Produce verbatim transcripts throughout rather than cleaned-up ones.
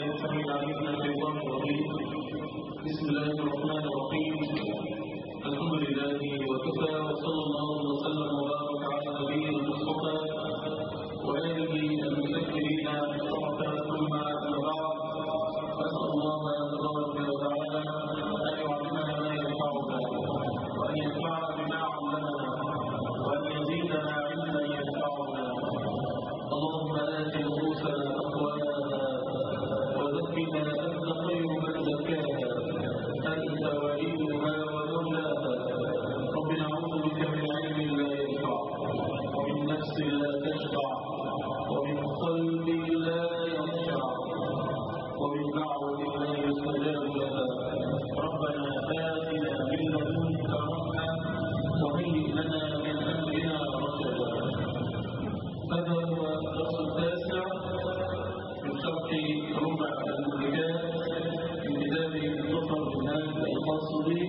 السميع العليم من الشيطان الرجيم. بسم الله الرحمن الرحيم. الحمد لله وكفى، وصلى الله وسلم وبارك على نبينا المصطفى وآله المستكبرين الشرفاء، ثم أما بعد، فأسأل الله تبارك وتعالى أن يعلمنا ما ينفعنا وأن ينفعنا بما علمنا وأن يزيدنا علما ينفعنا. اللهم آت نفوسنا تقواها وزكها أنت خير من زكاها، أنت وليها ومولاها. رب نعوذ بك من علم لا ينفع، ومن نفس لا تشبع، ومن قلب لا يخشع، ومن دعوة لا يستجاب لها. ربنا آتنا من لدنك رحمة وهيئ لنا من أمرنا رشدا. هذا هو الدرس التاسع من شرح ربع المهلكات من كتاب مختصر منهاج الخاص به،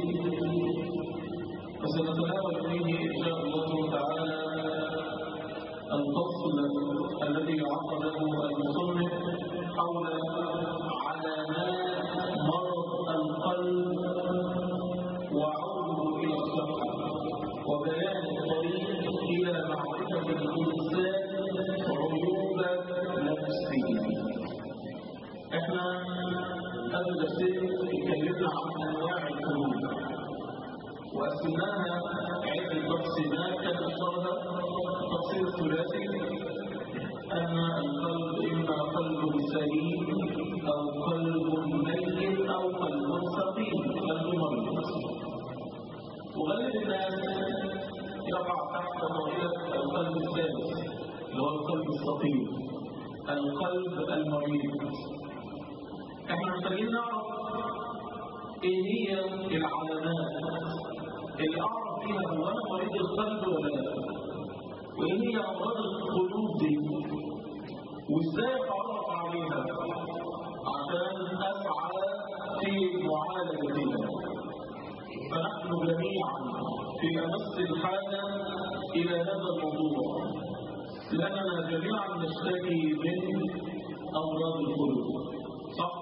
وسنتناول فيه إن شاء الله تعالى الفصل الذي عقده المصنف حول علامات مرض القلب وعوده إلى الصحة، وبيان الطريق إلى معرفة الإنسان عيوب نفسه. احنا قبل درسين اتكلمنا عن انواع القلوب وقسمناها عدة تقسيمات، كان اشهرها التقسيم الثلاثي، ان القلب اما قلب سليم او قلب ميت او قلب سقيم، قلب مريض. وغالب الناس يقع تحت طائله القلب الثالث اللي هو القلب السقيم، القلب المريض. احنا محتاجين نعرف ايه هي العلامات اللي اعرف فيها هو انا مريض القلب ولا لا، وايه هي امراض القلوب دي، وازاي اتعرف عليها عشان اسعى في معالجتها. فنحن جميعا في امس الحاجه الى هذا الموضوع، لاننا جميعا نشتكي من امراض القلوب. صح؟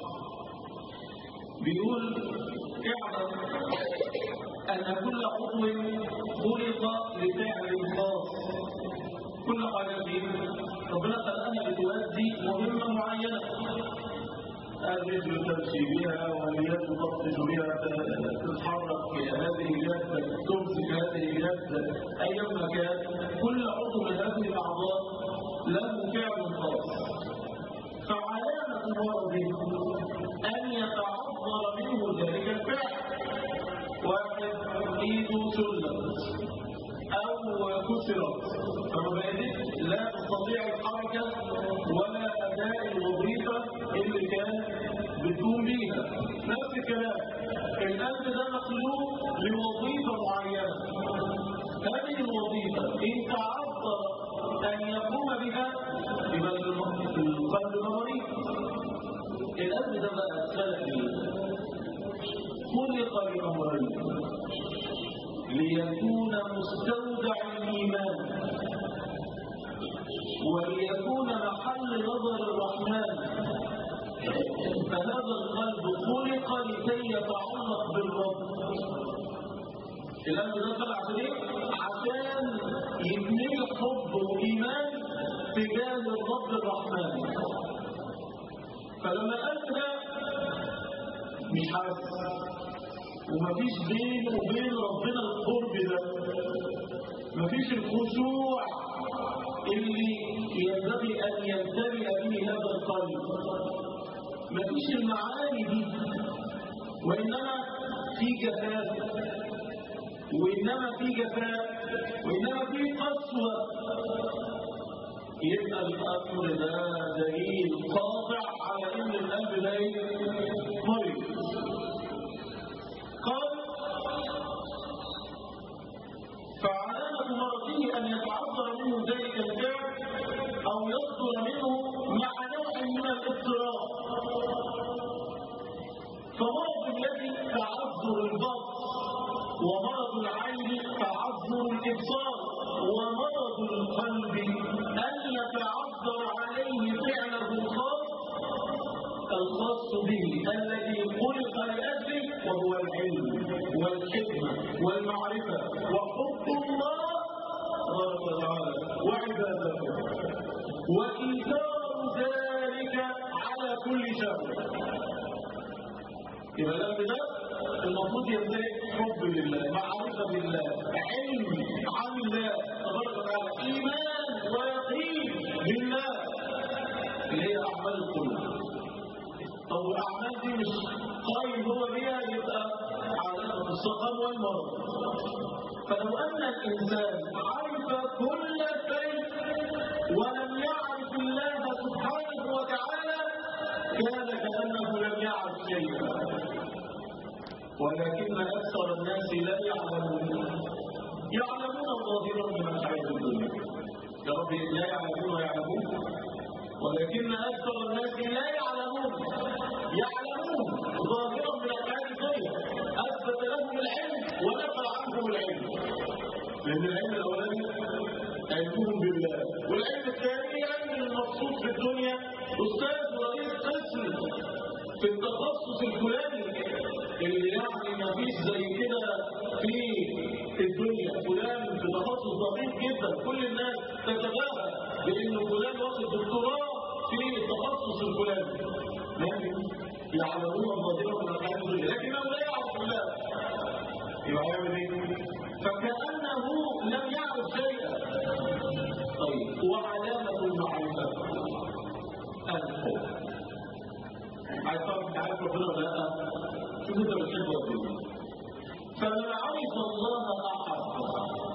بيقول اعلم ان كل عضو خلق لفعل خاص. كل حاجه فيه ربنا خلقنا بتؤدي مهمه معينه، الرجل تمشي بها واليد تبطش بها، تتحرك هذه اليد، تمسك هذه اليد، اي مكان. كل عضو من هذه الاعضاء له فعل خاص. فعلامه مرضه ان يتعذر منه ذلك الفعل. واحد ايده سلت او كسرت فما بقتش لا تستطيع الحركه ولا اداء الوظيفه اللي كان بتقوم بيها. نفس الكلام القلب ده مخلوق لوظيفه معينه، هذه الوظيفه ان تعذر ان يقوم بها يبقى القلب مريض. القلب ده بقى خلق ليه؟ خلق لأمرين: ليكون مستودع الإيمان، وليكون محل نظر الرحمن. فهذا القلب خلق لكي يتعلق بالرب. القلب ده خلق عشان ايه؟ عشان يبني حب وإيمان تجاه الرب الرحمن. فلما القلب ده مش حاسس ومفيش بينه وبين ربنا القرب ده، مفيش الخشوع اللي ينبغي ان يمتلئ به هذا القلب، مفيش المعاني دي، وانما في جفاف، وانما في جفاف، وانما في قسوه. يبقى الامر ده دليل قاطع على ان القلب ده مريض. قال: فعلامة مرضه أن يتعذر منه ذلك الفعل أو يصدر منه مع نوع من الاضطراب. فمرض الذي تعذر البصر، ومرض العين تعذر الإبصار، ومرض القلب أن يتعذر عليه فعله الخاص الخاص به الذي خلق لأجله، وهو العلم والحكمة والمعرفة وحب الله تبارك وتعالى وعبادته، وإيثار ذلك على كل شر. يبقى الأمر ده المفروض يمتلك حب لله، معرفة بالله، علم عن الله تبارك وتعالى، إيمان ويقين بالله اللي هي أعمال القلوب. طب الأعمال دي مش قايم هو بيها، يبقى علامة السقم والمرض. فلو أن الإنسان عرف كل شيء ولم يعرف الله سبحانه وتعالى كان كأنه لم يعرف شيئا. ولكن أكثر الناس لا يعلمون، يعلمون ظاهرا من الحياة الدنيا. يا رب لا يعلمون ويعلمون، ولكن أكثر الناس لا يعلمون، يعلمون ظاهرا من الحياة الدنيا. أثبت لهم العلم ونفى عنهم العلم، لأن العلم الأولاني علمهم بالله، والعلم الثاني علم المقصود في الدنيا أستاذ ورئيس قسم في التخصص الفلاني اللي يعني ما فيش زي كده في الدنيا. فلان في تخصص دقيق جدا، كل الناس تتباهى بأنه فلان واخد دكتوراه في التخصص الفلاني. لكن يعلمون ظاهرا من الحياة الدنيا، لكنه لا يعرف الله. يبقى يعمل ايه؟ فكأنه لم يعرف شيئا. طيب، وعلامة المعرفة الحب. عايز تعرف انت عارف ربنا ولا لا؟ شوف انت بتحب ربنا. فمن عرف الله احبه.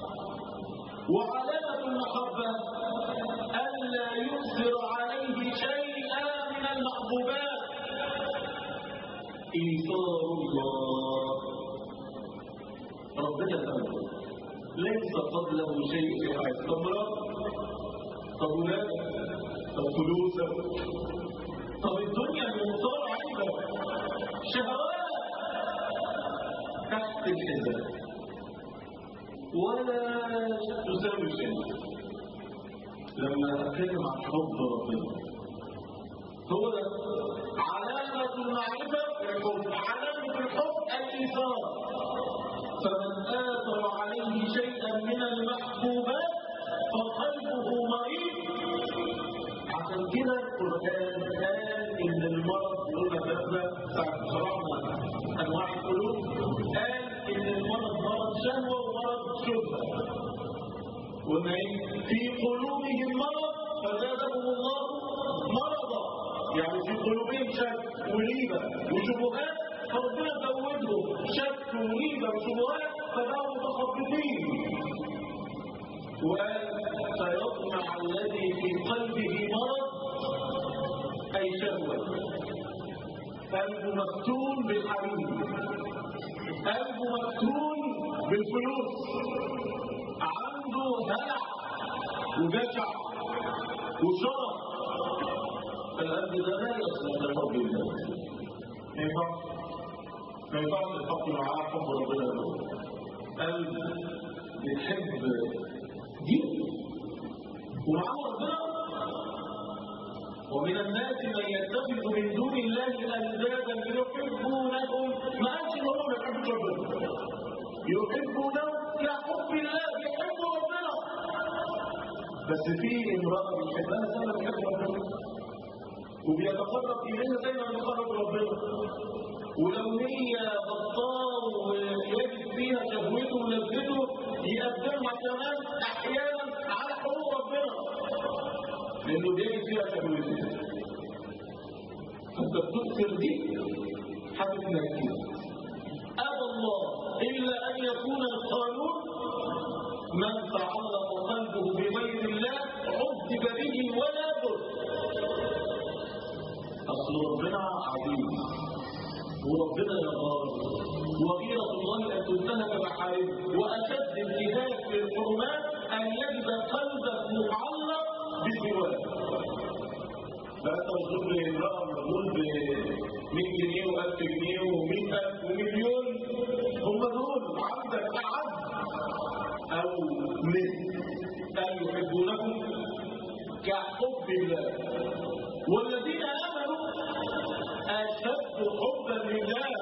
وعلامة المحبة ألا يؤثر عليه شيئا من المحبوبات. إيثار الله، ربنا الأول ليس قبله شيء في حياته. طب مرات، طب ولاد، طب فلوسك، طب الدنيا المختار عندك، شهوات تحت الحزام ولا تساوي شيء. لما أتكلم عن حب ربنا، هو ده علامة المعرفة الحب، علامة الحب الإيثار. فمن آثر عليه شيئا من المحبوبات فقلبه مريض. عشان كده القرآن قال إن المرض قلنا تبدأ ساعة شرحنا أنواع القلوب، قال إن المرض مرض شهوة ومرض شبهة. وما في قلوبهم مرض فزادهم الله مرضا، يعني في قلوبهم شك وريبة وشبهات، فربنا زودهم شك وريبة وشبهات فبقوا متخبطين. وقال فيطمع الذي في قلبه مرض أي شهوة، قلبه مفتون بالحريم، قلبه مفتون بالفلوس، عنده هلع وجشع وشرف. القلب ده لا يصلح لحب الله. ما ينفعش ما ينفعش تحط معاه حب ربنا له. قلب بتحب دين ومعاه ربنا. ومن الناس من يتخذ من دون الله اندادا يحبونهم، ما قالش ان هم ما يحبوش ربنا، يحبونهم كحب الله، يحبوا ربنا. بس في امراه بيحبها زي ما بيحب ربنا، وبيتقرب اليها زي ما بيتقرب ربنا. ولو هي بطال ويجد فيها شهوته ولذته يقدمها كمان احيانا على حقوق ربنا، لانه بيجد فيها شهوته. فانت بتؤثر دي حدثنا كتير. ابى الله الا ان يكون القانون من تعلق قلبه بغير الله عذب به ولا بد. اصل ربنا عظيم وربنا يغار، وغيرة الله أن تنتهك محارمه، وأشد انتهاك للحرمات أن يجد قلبك معلق بسواه. فأنت وصلت لامرأة مجنون ب مية جنيه وألف جنيه ومئة ألف ومليون، هم دول عندك أعز أو مثل أن يحبونكم كحب الله. والذين آمنوا حبا لله.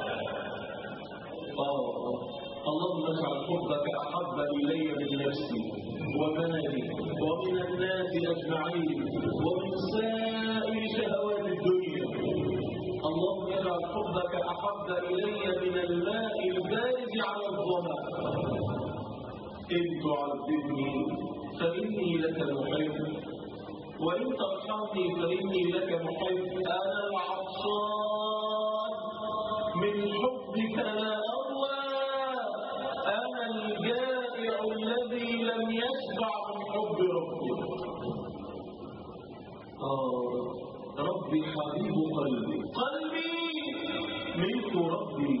آه اللهم اجعل حبك أحب إلي من نفسي ومالي ومن الناس أجمعين ومن سائر شهوات الدنيا. اللهم اجعل حبك أحب إلي من الماء البارد على الظمأ. إن تعذبني فإني لك محب وإن ترحمني فإني لك محب. أنا العطشان من حبك لا أروى، أنا الجائع الذي لم يشبع من حب ربي. آه ربي حبيب قلبي، قلبي ملك ربي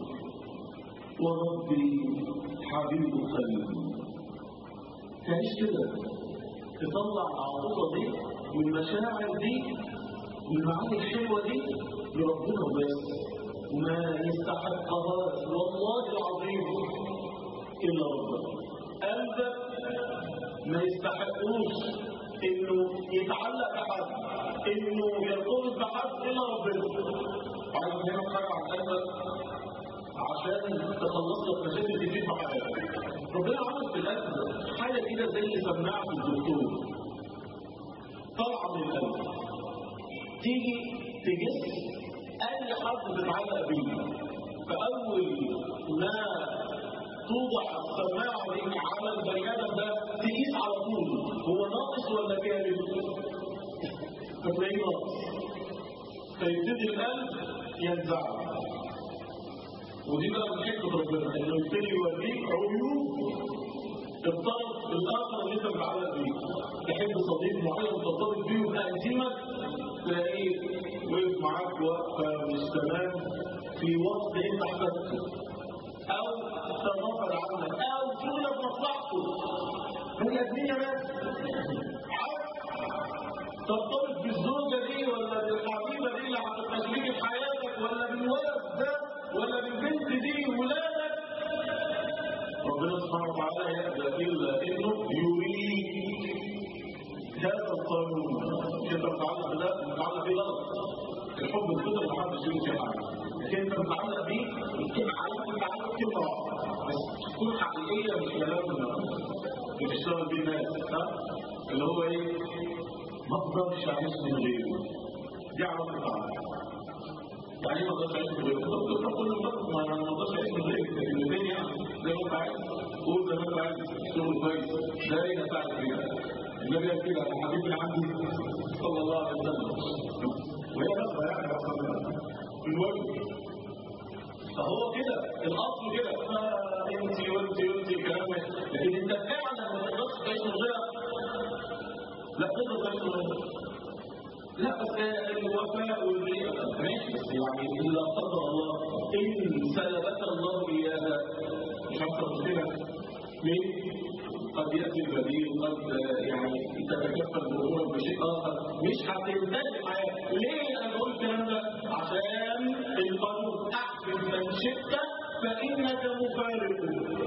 وربي حبيب قلبي. تعيش كده، تطلع العاطفة دي والمشاعر دي والمعاني الحلوة دي لربنا بس، وما يستحقهاش والله العظيم إلا ربنا. قلبك ما يستحقوش إنه يتعلق بحد، إنه يرتبط بحد إلا ربنا. عايز نعمل حاجة عن قلبك عشان تخلص لك مشاكل كتير في حياتك. ربنا عمل في القلب حاجة كده زي سماعة الدكتور طالعة من القلب، تيجي تجس أي حد تتعلق بيه. فأول ما توضع السماعة دي على البني آدم ده تقيس على طول هو ناقص ولا كامل؟ فتلاقيه ناقص، فيبتدي القلب ينزع. ودي بقى من حكمة ربنا إنه يبتدي يوريك عيوب الطرف الآخر اللي أنت متعلق بيه. تحب صديق معين ترتبط بيه ويبقى انتيمك، تلاقيه وقف معاك وقفة مش تمام في وقت أنت احتجته، أو تغفل عنك، أو تقول مصلحته. بني آدمين يا ناس ترتبط بالزوجة دي ولا بالحبيبة دي اللي هتبقى شريكة حياتك، ولا بالولد ده ولا بالبنت دي ولادك. ربنا سبحانه وتعالى يأبى إلا إنه يريد هذا القانون. أنت متعلق بده متعلق بيه غلط. الحب الفطري ما حدش يمشي حاجة، لكن أنت متعلق بيه الكلمة عليك متعلق كلمة واحدة بس تكون حقيقية، مش كلام اللي بيشتغل بيه الناس، ها؟ اللي هو إيه؟ ما أقدرش أعيش من غيره. دي علاقة تعالى. يعني ما اقدرش اعيش من غيره، انت بتقرا كل مره ما انا ما اقدرش اعيش من غيره، لكن الاثنين يعني زي ما انت عايز قول زي ما انت عايز شغل كويس ده ايه نفعك فيها. النبي قال كده انا حبيبي عندي صلى الله عليه وسلم، وهي نفسها يعني بالوجه. فهو كده الاصل كده انت وانت وانت الكلام ده، لكن انت فعلا ما تقدرش تعيش من غيرها. لا تقدر تعيش من غيرها. لا بس الوفاء والرياء ماشي، بس يعني الا قدر الله ان سلبك الله اياها مش هتقدر تشيلها. ليه؟ قد ياتي البديل، قد يعني تتكفل بامورك بشيء اخر مش هتنتهي الحياه. ليه انا بقول الكلام ده؟ عشان القانون احبب من شئت فانك مفارق.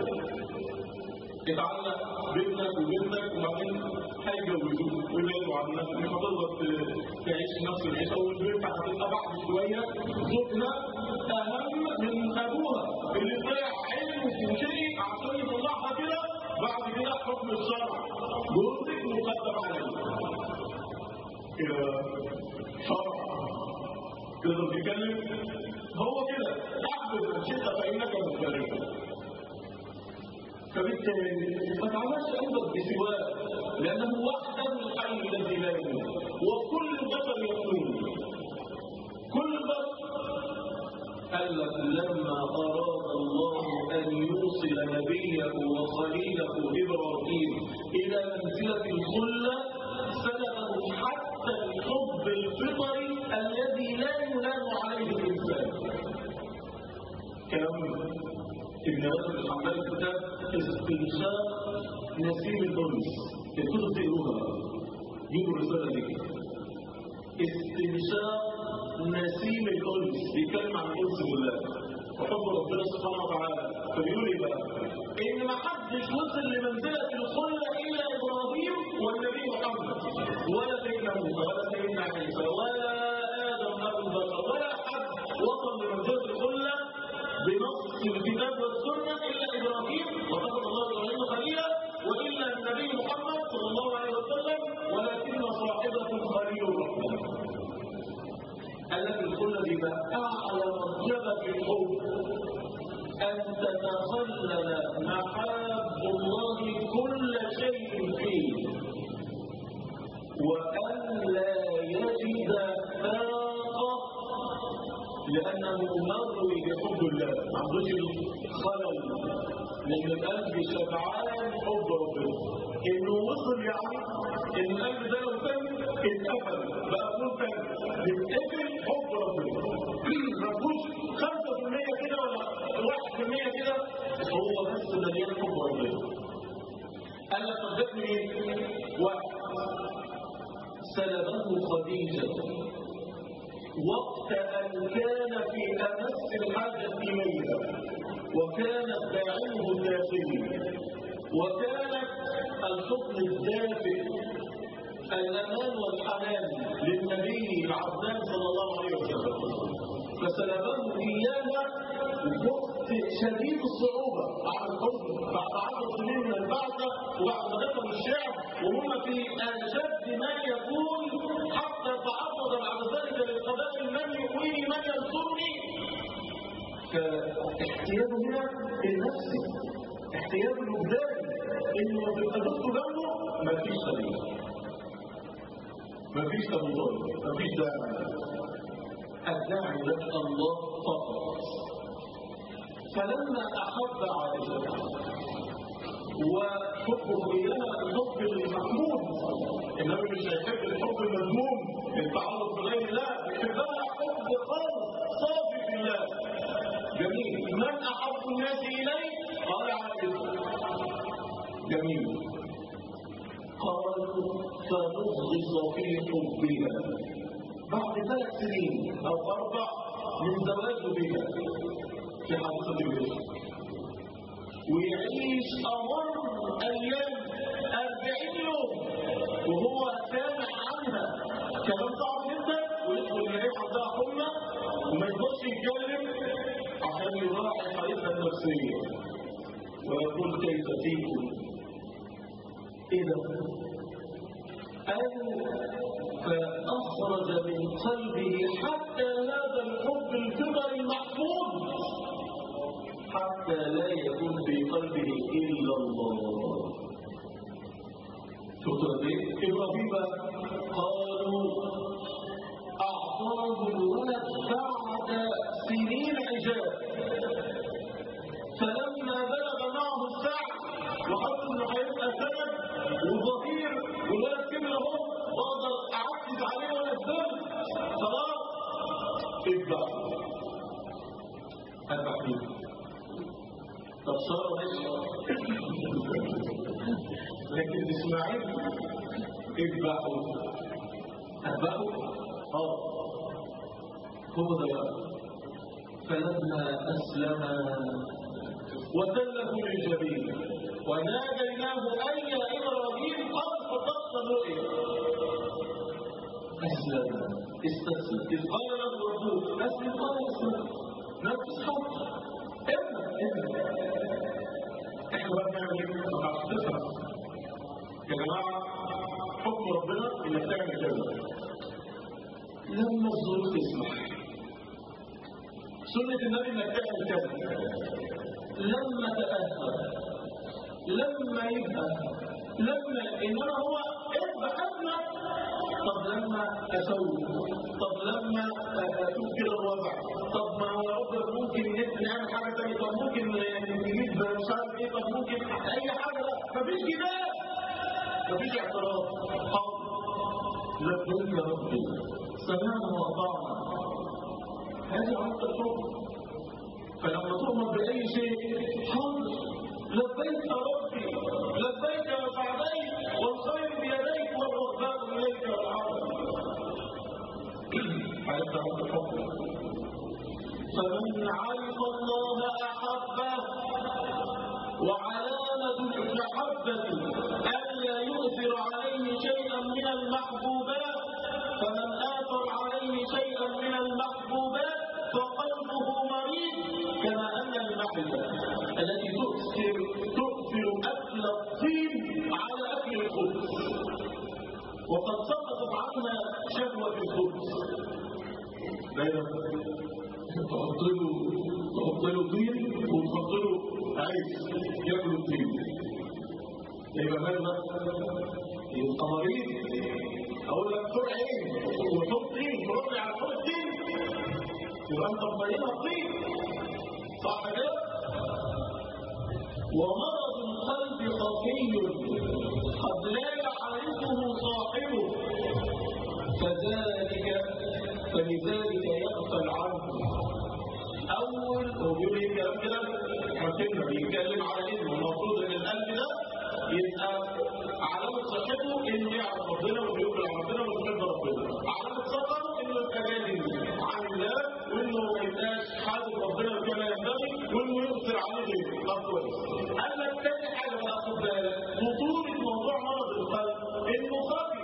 اتعلق بابنك وبنتك وبعدين هيجوزوك ويبعدوا عنك، مش هتقدر تعيش نفس العيشه، والبنت هتبقى بعد شويه زوجها اهم من ابوها اللي طلع علم وشيء عشان يطلعها كده. بعد كده حكم الشرع جوزك مقدم عليه كده شرع تقدر تتكلم. هو كده احبب من شئت فانك مفارق. فبالتالي ما تعملش قلبك بسواه، لأنه وحده الحي الذي لا يموت، وكل البشر يموتون. كل البشر قال لك لما أراد الله أن يوصل نبيه وخليله إبراهيم إلى منزلة الخلة سلبه حتى الحب الفطري الذي لا ينام عليه الإنسان. كلام ابن رجب الحنبلي كتاب استنشاق نسيم الأنس، الكتب تقروها بقى، جيبوا الرسالة دي. استنشاق نسيم الأنس بيتكلم عن الأنس بالله وحب ربنا سبحانه وتعالى. فبيقول ايه بقى؟ إن ما حدش وصل لمنزلة الخلة إلا إبراهيم والنبي محمد، ولا سيدنا موسى ولا سيدنا عيسى ولا آدم أبو البشر ولا حد وصل لمنزلة الخلة بنص الكتاب والسنة إلا إبراهيم، واتخذ الله إبراهيم خليلا، وإلا النبي محمد صلى الله عليه وسلم، ولكن صاحبة خليل الرحمن. قال لك الخلة دي بقى أعلى مرتبة في الحب، أن تتخلل محاب الله كل شيء فيه، وأن لا يجد فاقة لأنه مروي بحب الله، ما عندوش الخلل لأن القلب شبعان حب ربنا، إنه وصل يعني إن القلب ده لو كان اتقفل بقى كل كان بيتقفل حب ربنا، ما فيهوش خمسة في المية كده ولا واحد في المية كده، هو بس مليان حب ربنا. قال لك طب مين؟ واحد سلبه خديجة وقت أن كان في أمس الحاجة إليها، وكانت داعمه الداخلي، وكانت الحضن الدافئ الأمان والحنان للنبي العظام صلى الله عليه وسلم، فسلبه إياها وقت شديد الصعوبة على الحزن بعد عشر سنين من البعثة، وبعد ما دخلوا الشعب وهم في أشد ما يكون، حتى تعرض بعد ذلك للقضاء من يحويني من ينصرني. فاحتياجه هنا النفسي، احتياجه الوجداني، انه لو تبقى دكتور جنبه مفيش سبيل، مفيش تبطل، مفيش داعي، الداعي لك الله فقط. فلما أحب عائشة وحبه إياها الحب المحمود، إنما مش هيحب الحب المذموم التعرض بغير الله، يحبها حب خالص صافي في الله. جميل. من أحب الناس إليه؟ قال عائشة. جميل. قال فنغص في حبها بعد ثلاث سنين أو أربع من زواجه بها في حادثة الجيش، ويعيش أمر أيام أربعين يوم وهو سامع عنها كلام صعب جدا، ويدخل يلاقي عندها حمى وما يقدرش يتكلم عشان يراعي حالتها النفسية، ويقول كيف فيكم؟ إيه ده؟ أن فأخرج من قلبه حتى هذا الحب الفطري المحفوظ، حتى لا يكون في قلبه إلا الله. شفتوا ايه؟ إبراهيم قالوا أعطاه الولد بعد سنين عجاب، فلما بلغ معه السعي وحس انه هيبقى سند وظهير والولد كبر اهو واقدر اعكس عليه ولا الدم، خلاص ابدع ابدع فيه. طب ساره ماشي، لكن اسماعيل ابدعوا ابدعوا اه هو ده بقى. فلما اسلم وسلموا للجبين وناديناه أي يا إبراهيم قد صدقت الرؤيا. أسلم استسلم، إذ قال له ربه أسلم قال أسلم، نفس حق ابنى ابنى. إحنا بقى بنعمل إيه؟ ما بعرفش تفهم يا جماعة حكم ربنا إنك تعمل كذا لما الظروف تسمح، سنة النبي إنك تعمل كذا لما تأثر، لما يبقى، لما إنما هو إبقى أسمع. طب لما أسوي، طب لما أشوف كده الوضع، طب ما هو رب ممكن نعمل حاجة تانية، طب ممكن نجيب مش عارف إيه، طب ممكن أي حاجة. لا مفيش جدال، مفيش اعتراض، حاضر لبيك يا ربي سمعنا وأطعنا، هذه عمق الحكم. فلما تؤمر بأي شيء حاضر لبيك يا ربي لبيك وسعديك والخير بيديك والرغباء إليك والعمل. هيبدأ عند الحكم. فمن عرف الله أحبه، وعلامة المحبة ألا يؤثر عليه شيئا من المحبوبات، فمن آثر عليه شيئا من المحبوبات شهوة الخبز. دايما تحط له تحط له طين وتحط له عيش ياكل الطين. يبقى مالنا؟ يبقى مريض. اقول لك كل عين وحط طين وربي على كل الطين، يبقى انت مطينها الطين. صح كده؟ ومرض القلب خفي قد لا يعرفه صاحبه، فذلك فلذلك يغفل عنه. اول هو بيقول ايه كلام كده؟ حكينا بيتكلم على انه المفروض ان القلب ده يبقى علامه صحته انه يعرف ربنا وبيقبل على ربنا ويحب ربنا. علامه سقطه انه يبقى جاهل عن الله، وانه ما يبقاش حابب ربنا كما ينبغي، وانه يؤثر عليه غيره. طب كويس. اما الثاني حاجه بقى خد بالك، خطوره موضوع مرض القلب انه خفي،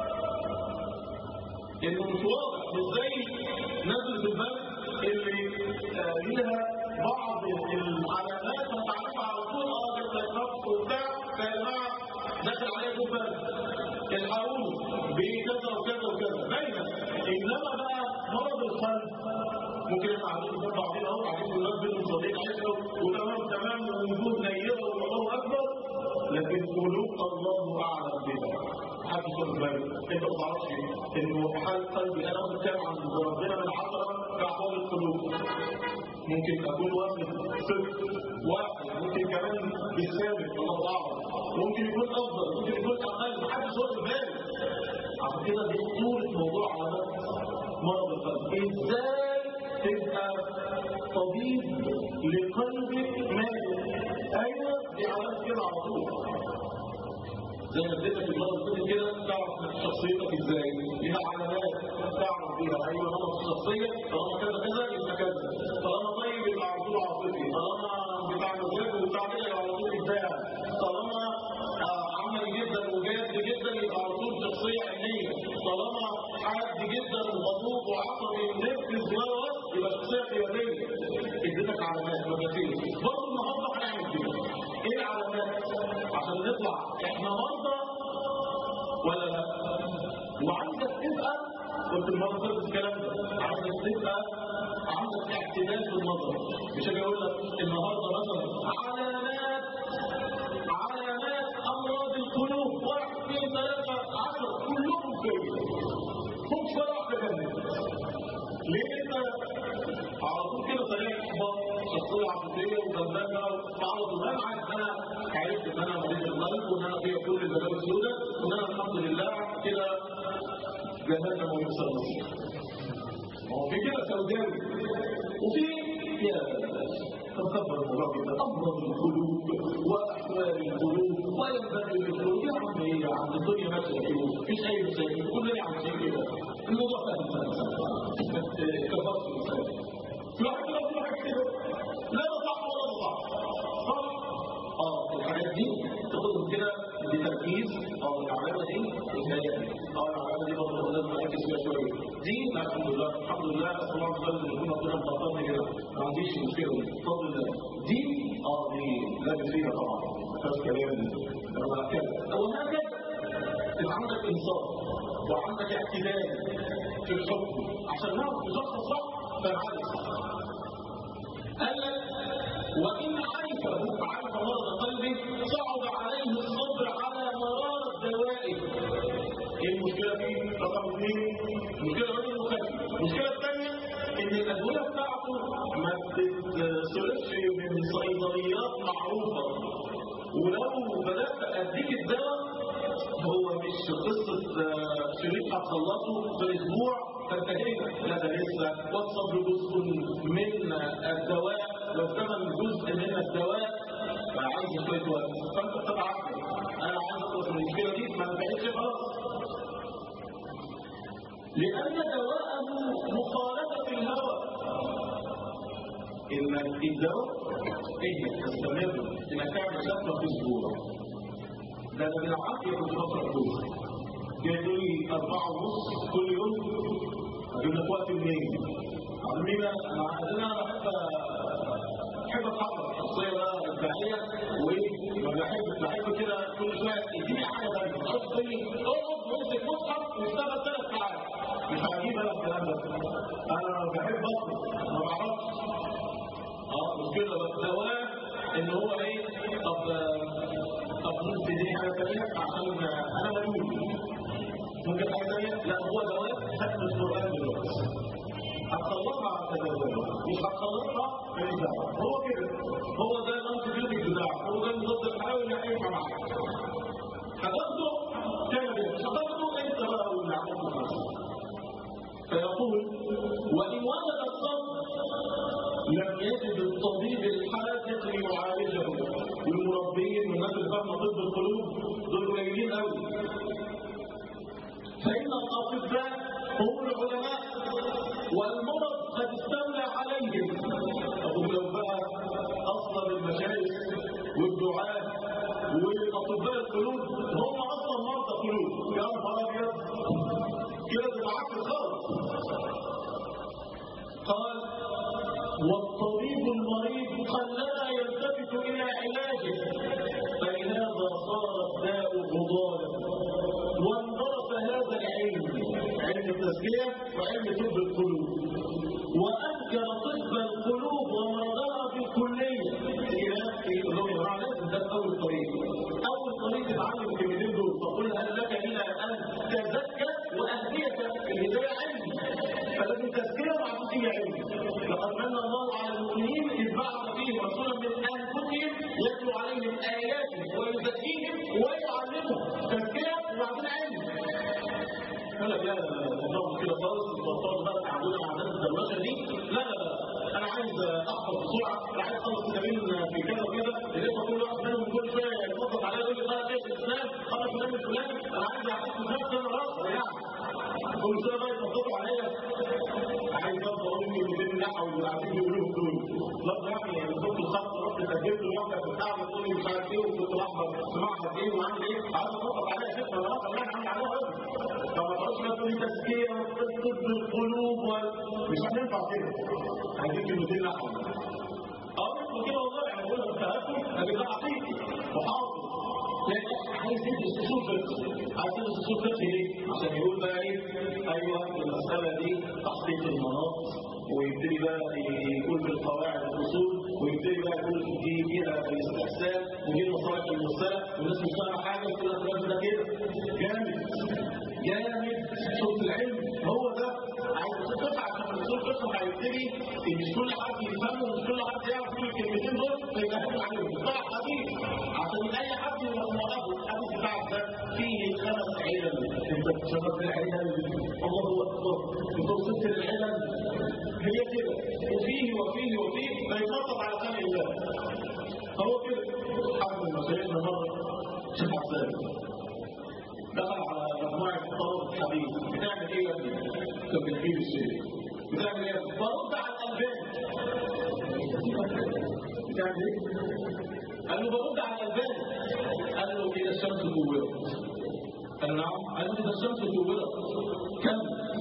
انه مش واضح، مش زي نزله البرد اللي آه ليها بعض العلامات متعرفه على طول. اه جبت النفس وبتاع، يا جماعه دخل عليها دور برد، الحقوني بكذا وكذا وكذا باينه. انما بقى مرض القلب ممكن احنا قاعدين جنب بعضينا اهو، قاعدين كلنا بينهم صديق عشره وتمام تمام ووجود نيره والله اكبر، لكن قلوب الله اعلم بها. محدش واخد باله. انت ما تعرفش انه حال قلبي انا بتكلم عن ربنا من عشره في احوال القلوب. ممكن اكون واحد صفر واحد، ممكن كمان بالثابت الله اعلم، ممكن يكون افضل، ممكن يكون اقل، محدش واخد باله. عشان كده دي خطوره موضوع علامات مرض القلب. ازاي تبقى طبيب لقلبك ماله؟ ايوه دي علامات كده على طول. زي ما اديتك المرض الثاني كده، تعرف شخصيتك ازاي؟ ليها علامات تعرف بيها. ايوه نمط الشخصيه، طالما كذا كذا يبقى كذا، طالما طيب يبقى على طول عاطفي، طالما بتاع مزاج وبتاع كده يبقى على طول ابداع، طالما آه عملي جدا وجاد جدا يبقى على طول شخصيه علميه، طالما حاد جدا وغضوب وعصبي ونرفز يبقى شخصيه قياديه. اديتك علامات مفاتيح. برضه النهارده هنعمل كده. ايه العلامات؟ عشان نطلع احنا مرضى ولا لا؟ وعندك تبقى، قلت المره اللي فاتت الكلام ده، عندك تبقى عندك اعتدال في النظر. مش هاجي اقول لك النهارده مثلا علامات علامات امراض القلوب واحد اثنين ثلاثه عشره كلهم كده. مش ولا واحده جنبك. ليه انت على طول كده طريقه احباط، شخصيه عاطفيه وغلبانه وتعرض المال؟ عارف انا عرفت ان انا مريض القلب وان انا فيها كل البلاوي السوداء وان انا الحمد لله كده جهزنا ويوصل مصر. ما هو في كده سوداوي وفي يا تكبر الموضوع كده امراض القلوب واحوال القلوب وينبغي للقلوب. يا عم ايه يا عم الدنيا ماشيه كده مفيش اي مشاكل كلنا عايشين كده الموضوع سهل ما تكبرش المسائل. في واحد كده وفي واحد كده لا ده صح ولا ده صح. صح؟ اه الحاجات دي تاخدهم كده بتركيز. اه العلامه دي الهيئه، اه العلامه دي برضه لازم نركز فيها شويه. دي الحمد لله الحمد لله اسال الله عز وجل ان يكون ربنا مطمني كده ما عنديش مشكله بفضل الله. دي اه دي لازم فيها طبعا ما فيهاش كلام ولا كده. وهكذا تبقى عندك انصاف وعندك اعتدال في الحكم عشان نعرف نشخص صح فنعالج صح. قال لك وان عرفه عرف مرض قلبه صعب عليه الصبر على مرارة دوائه. ايه المشكله فيه؟ رقم اثنين المشكله الراجل المخفف. المشكله الثانيه ان الادويه بتاعته ما بتتصرفش من صيدليات معروفه، ولو بدات اديك الدواء هو مش قصه شريط هتخلصه في اسبوع فانتهينا، لا ده لسه والصبر جزء من الدواء والثمن جزء من الدواء فعايز شويه وقت. فانت بتتعقد انا عايز اخلص من المشكله دي ما انتهتش خلاص، لان دواءه مخالفه الهوى. ان الدواء انك تستمر انك تعمل شفره في اسبوع، ده انا بالعافيه كنت بقرا كويس جايبوا لي أربعة ونص كل يوم أجيب لك وقت منين؟ عارفين أنا أنا بحب بحب أتحرك شخصية بقى إبداعية وما بحب بحب كده كل شوية يديني حاجة ثانية، ما تقولش تقول لي اقعد وامسك مصحف واشتغل ثلاث ساعات، بطنه ما بعرفش. اه مش كده بقى دواء ان هو ايه؟ طب طب ممكن تديني حاجه ثانيه عشان انا ملول. ممكن حاجه ثانيه؟ لا هو دواء ختم القران دلوقتي. هتطلعها على التداول مش هتطلعها ماليش دعوه. هو كده هو ده الانتيبيوتيك بتاعه، هو ده المضاد الحيوي اللي هينفع معاك. هتاخده تعمل ايه؟ مش هتاخده انت بقى واللي عملته نفسك. فيقول وان وجد الصبر لم يجد الطبيب الحاذق ليعالجه. والمربين والناس اللي فاهمه طب القلوب دول قليلين قوي. فان الاطباء هم العلماء والمرض قد استولى عليهم. أقول لو بقى أصلا المشايخ والدعاة والأطباء القلوب هم أصلا مرضى قلوب، يا نهار أبيض كده تبقى عكس خالص. قال والطبيب المريض قلما يلتفت إلى علاجه، فلهذا صار الداء غضالا. وانضرب هذا العلم، علم التزكية وعلم طب القلوب، وأنكر طب القلوب ومرضها بالكلية. يقول لهم يا جماعة لازم ده أول طريق، أول طريق تتعلم الكلمتين دول. فقل هل لك إلى أن تزكى وأهديك الهداية علم، فلازم تزكية وبعدين هي علم. لقد من الله على المؤمنين إذ بعث فيهم رسولا من أنفسهم يتلو عليهم آياته ويزكيهم ويعلمهم. تزكية وبعدين علم. يقول لك لا الموضوع كده خالص، البطال بقى تعودنا مع الناس الدروشه دي. لا لا لا انا عايز احفظ بسرعه، انا عايز اخلص كتابين في كذا وكذا، لقيت كل واحد منهم كل شويه يتفضل عليا يقول لي قال شيخ الاسلام قال فلان الفلاني، انا عايز احفظ نفسي انا راسه يعني. كل شويه بقى يتفضلوا عليا، عايز ابدا اقول لي كتابين النحو اللي قاعدين يقولوهم دول. لفظ يعني كنت الخط رحت سجلت واحده في الدعوه بتقول لي مش عارف ايه، وكنت بحضر في معهد ايه وعامل ايه، عايز اطبق عليها شيخ ولا لا انا عامل عليها رد. فما تقعدش بقى تقول لي تزكيه وطب القلوب مش هتنفع كده. عايزين كلمتين نحو. اه مش كده والله، يعني بقول لك التهكم لكن ده حقيقي وحاضر. لكن عايز تدرس اصول فقه، عايز تدرس اصول فقه ليه؟ عشان يقول بقى ايه؟ ايوه المساله دي تحقيق المناط، ويبتدي بقى يقول في القواعد الاصول، ويبتدي بقى يقول دي فيها الاستحسان ودي المصالح المرسله، والناس مش فاهمه حاجه وكل الكلام ده كده. جامد جامد صوت العلم هو ده. عايز اصول فقه عشان الاصول فقه هيبتدي مش كل حد يفهمه ومش كل حد يعرف كل الكلمتين دول فيبهدل عليهم. مصطلح حديث عشان اي حد يبقى موقفه الحديث بتاعك ده فيه خمس علل. انت بتشرب العلل، الله اكبر، انت وصلت للعلل هي كده، وفيه وفيه وفيه فيتنطط على سمع الله. فهو كده. حد من مشايخنا مره شيخ حسان دخل على مجموعه طلبه الحديث، بتعمل ايه يا ابني؟ كان بتجيب الشيخ بتعمل ايه؟ برد على الالبان. بتعمل ايه؟ قال له برد على الالبان. قال له اذا الشمس كورت. قال له نعم. قال له اذا الشمس كورت كم؟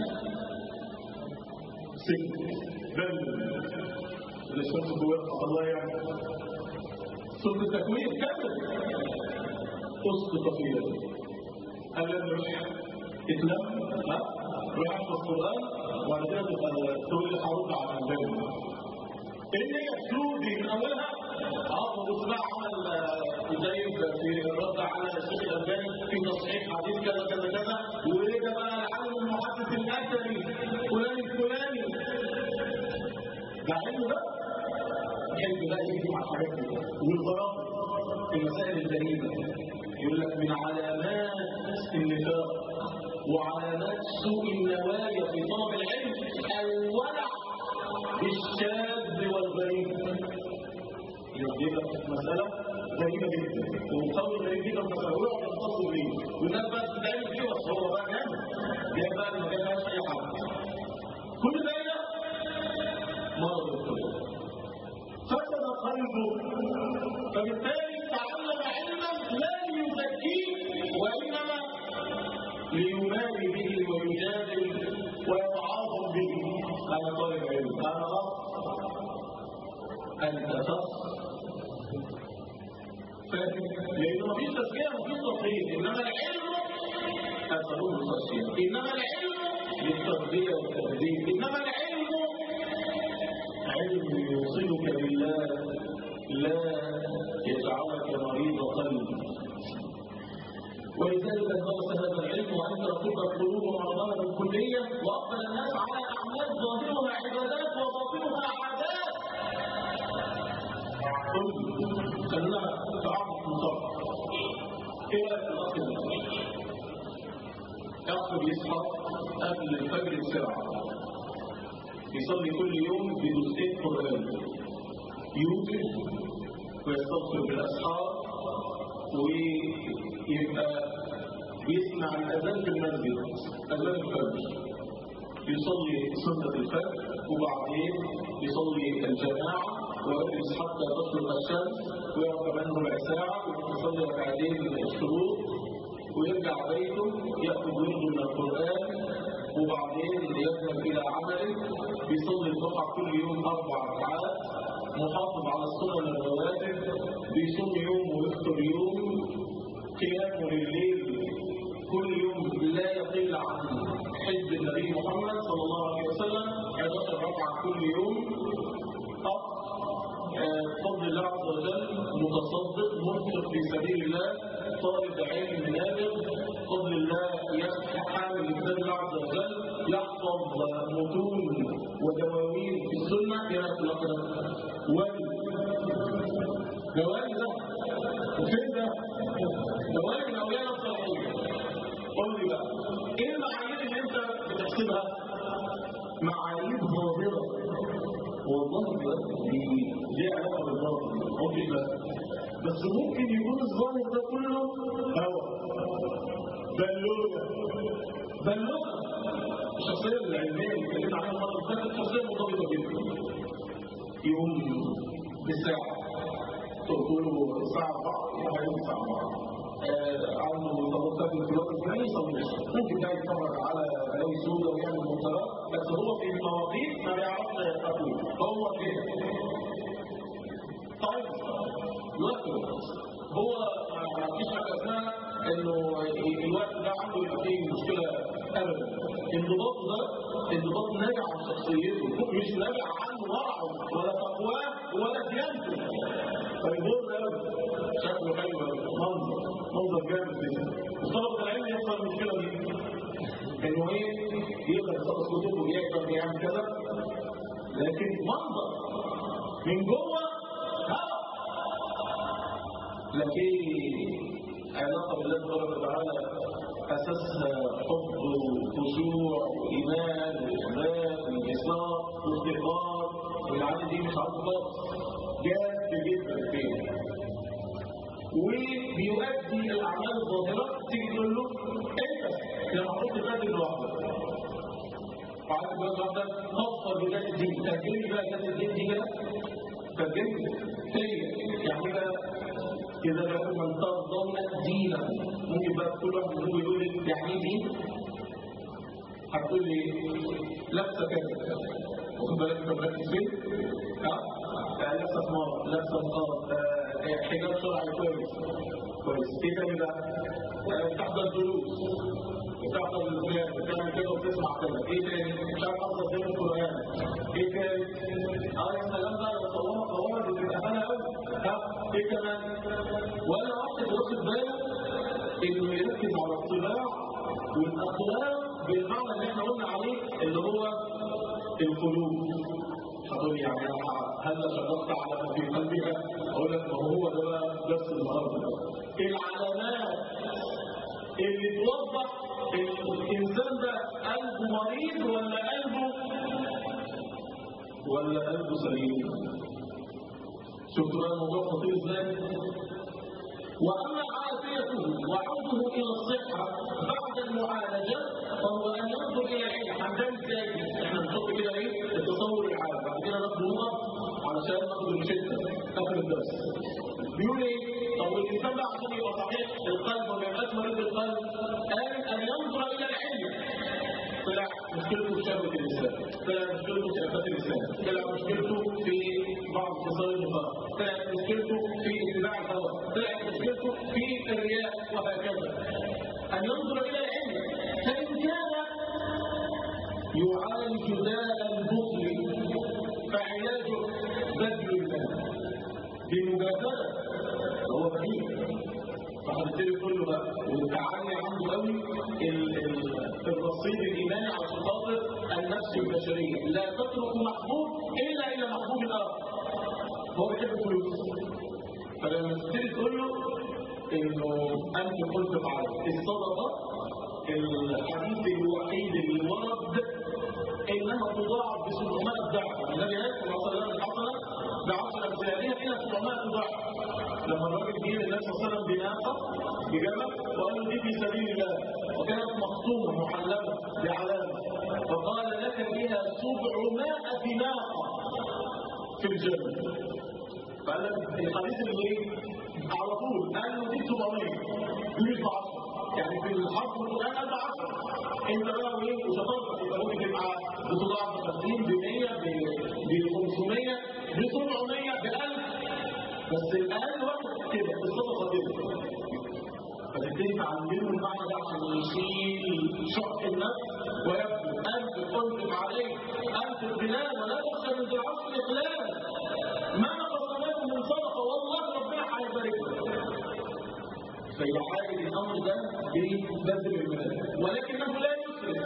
ست بل اذا الشمس كورت الله يعني سورة التكوين كمل. اسقط في يده. قال له روح اتلم، ها؟ روح احفظ القرآن وبعد كده تبقى تقول لي هرد على الالبان. ان هي اسلوب دي من اولها اه وبصراحه عمل زي في الرد على الشيخ الالباني في تصحيح حديث كذا كذا كذا، ورجع بقى العالم المحدث الاثري فلان الفلاني. ده علم ده يحب بقى يجي مع الحاجات دي والغرام المسائل الغريبه. يقول لك من علامات النفاق وعلامات سوء النوايا في طلب العلم الولع بالشاذ والغريب. يبقى مسألة غريبة جدا ومقابل غريب جدا تسويه وتنتصر بيه، والناس بقى تتعلم فيه بس هو بقى جامد جاي بقى ما جابهاش أي حاجة. كل ذلك مرض القلب، فسد قلبه، فبالتالي تعلم علما لا ليزكيه وإنما ليماري به ويجادل ويتعاظم به. أنا طالب علم، أنا أخ، أنت شخص فاهم؟ لأنه مفيش تزكية مفيش تطهير، إنما العلم أسألون التصفية، إنما العلم للتربية والتهذيب، إنما العلم وأنت رقيب القلوب ومرضاها بالكلية، وأقبل الناس على أعمال ظاهرها عبادات وباطنها عادات. خلونا تعرف مصاب. إيه رأيك في الأخ ده؟ أخ بيصحى قبل الفجر بساعة، يصلي كل يوم بجزئين قرآن، يوتر ويستغفر بالأسحار، ويبقى بيسمع الأذان في المسجد أذان الفجر، يصلي سنة الفجر وبعدين يصلي الجماعة ويجلس حتى تطلع الشمس ويقعد كمان ربع ساعة ويصلي ركعتين الشروق ويرجع بيته يأخذ ورده من القرآن وبعدين يذهب إلى عمله. بيصلي الضحى كل يوم أربع ركعات، محافظ على السنن الرواتب، بيصوم يوم ويفطر يوم، قيامه الليل كل يوم لا يقل عن حج النبي محمد صلى الله عليه وسلم أحد عشر ركعة كل يوم. بفضل الله عز وجل متصدق منفق في سبيل الله، طالب علم نابغ بفضل الله، يفتح حامل لكتاب الله عز وجل، يحفظ متون ودواوين في السنه. يا رب الاقدم والجوال ده وفين ده؟ جوال الاولياء الصالحين. قول لي بقى ايه المعايير اللي انت بتحسبها؟ معايير ظاهره، والله دي ليه علاقه بالظاهر ممكن بس بس ممكن يكون الظاهر ده كله هوا بلوغه بلوغه. الشخصيه العلميه اللي اتكلمنا عنها المره اللي فاتت شخصيه مرتبطه جدا، يوم بالساعه تقول له الساعه أربعة يبقى الساعه أربعة عنده مرتبط في الوقت الفلاني يصلي، ممكن ده يتفرج على بلاوي سودة ويعمل منكرات، بس هو في المواقيت ما بيعرفش يقول هو كده. طيب الوقت هو ما فيش حاجه اسمها انه الوقت ده عنده يبقى فيه مشكله ابدا. انضباط ده انضباط نابع عن شخصيته، مش نابع عن ورعه ولا تقواه ولا ديانته. فيقول قوي شكله حلو منظر منظر جامد جدا. طلبة العلم يحصل المشكله دي انه ايه يقدر يخلص كتبه ويقدر يعمل كذا، لكن منظر من جوه هوا. لكن علاقه بالله تبارك وتعالى اساسها حب وخشوع وايمان واخلاص وانكسار واستغفار، والعاده دي مش عارف خالص جاد جدا فيه، وبيؤدي الاعمال الظاهره. تيجي تقول له انت لما حطيت الفاتن لوحدك وعايز تقول لوحدك تفضل بذات الدين، ترجمي بقى ذات الدين دي كده، ترجمي هي يعني بقى إذا لكم من ترضون دينا. ممكن بقى كل واحد منهم يقول لي يعني دين؟ هتقول لي لابسه كذا، واخد بالك انت مركز فين؟ ها؟ لابسه خمار، لابسه نقاب، حجاب شرعي كويس كويس. ايه تاني بقى؟ بتحضر دروس، بتحضر الافلام، بتعمل كده وبتسمع كده. ايه تاني؟ مش عارف احضر زي القران. ايه تاني؟ اه يا سلام بقى لو صورها صورها بتبقى حلوه قوي. ها؟ ايه كمان؟ ولا واحد واخد باله انه يركز على الطباع والاخلاق بالمعنى اللي احنا قلنا عليه اللي هو القلوب. هتقول يعني هل شغلت على ما في قلبها؟ اقول لك ما هو ده بقى درس النهارده. العلامات اللي توضح الانسان ده قلبه مريض ولا قلبه ولا قلبه سليم. شفتوا بقى الموضوع خطير ازاي؟ واما عافيته وعوده الى الصحه بعد المعالجه فهو ان ينظر الى العلم. هنعمل ازاي؟ احنا بنحط كده ايه؟ التصور العام، بعد كده ناخد نقط علشان ناخد الروشته اخر الدرس. بيقول ايه؟ طب الانسان ده عشان يبقى صحيح القلب وما يبقاش مريض القلب، قال ان ينظر الى العلم. طلع مشكلته في شهوه اللسان، طلع مشكلته في افات اللسان، طلع مشكلته في بعض خصال النفاق، طلع مشكلته في اتباع الهوى، طلع مشكلته في الرياء وهكذا. ان ينظر الى العلم، فان كان يعالج داء البخل فعلاجه بذل المال بمبادره. هو بعيد فهنبتدي كله بقى والتعالي عنده قوي التصيد الايماني عشان خاطر النفس البشريه، لا تترك محبوب الا الى محبوب اخر. هو بيحب الفلوس، فلما تبتدي تقول له انه انت قلت تعالى الصدقه الحديث الوحيد اللي ورد انما تضاعف ب سبعمائة ضعف، النبي صلى الله عليه وسلم الحسنه بعشر امثالها الى سبعمائة ضعف. لما الراجل جه للنبي صلى الله عليه وسلم بناقه بجبل وقال له دي في سبيل الله وكانت مخطومه محلبه بعلامه، فقال لك بها سبعمائة ناقه في الجنه. فقال لك الحديث اللي ايه؟ على طول قال له دي سبعمائة دي مش بعشرة، يعني في الحرف والقران قال بعشرة. انت بقى وايه وشطارتك يبقى ممكن تبقى بتضاعف ب خمسين ب مية ب خمسمية ب سبعمية ب ألف، بس الاقل واحد كده الصدقه كده. فتبتدي تعلمه المعنى ده عشان يشيل شق النفس ويبدو انت قلت عليه انت البلاد ولا تخشى من ذي العرش الاقلال. ما نقصناكم من صدقه والله ربنا هيبارك لك. فيعالج الامر ده ببذل المال، ولكنه لا يسرف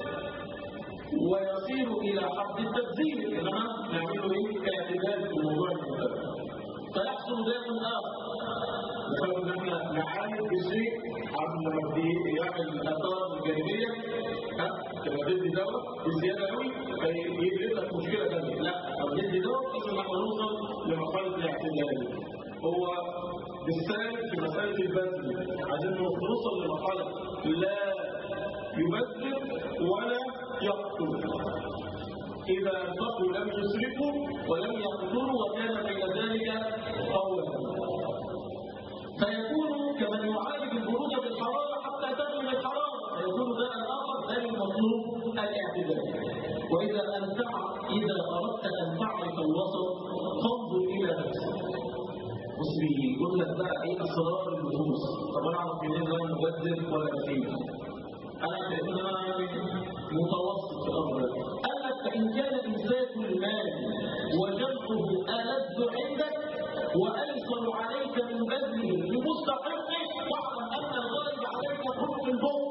ويصير الى حد التبذير، انما نعمله ايه؟ اعتدال في الموضوع المختلف. فيحصل ذات اخر بسبب ان احنا نعالج بشيء عبد لما يعمل الاثار الجانبيه ها تبقى بدي دواء بزياده قوي فيجيب لك مشكله ثانيه. لا، طب بدي دواء بحيث ان احنا نوصل لمرحله الاعتدال. هو بالسالب في مساله البذل عايزين نوصل لمرحله لا يبذل ولا يقتل. إذا أنفقوا لم يسرفوا ولم يقتلوا وكان بين ذلك قولا. فيكون كمن يعالج البرود بالحرارة حتى تغلب الحرارة، فيكون ذا الآخر ذا المطلوب الاعتدال. وإذا أنفع إذا أردت أن تعرف الوسط فانظر إلى نفسك. بص يقول لك بقى إيه أسرار النفوس. طب أنا أعرف منين أنا مبذر ولا بخيل؟ أنا كأننا متوسط في الأمر. قال لك فإن كان إمساك المال وجمعه ألذ عندك وأيسر عليك من بذله لمستحقه فاعلم أن الغالب عليك حب البغض.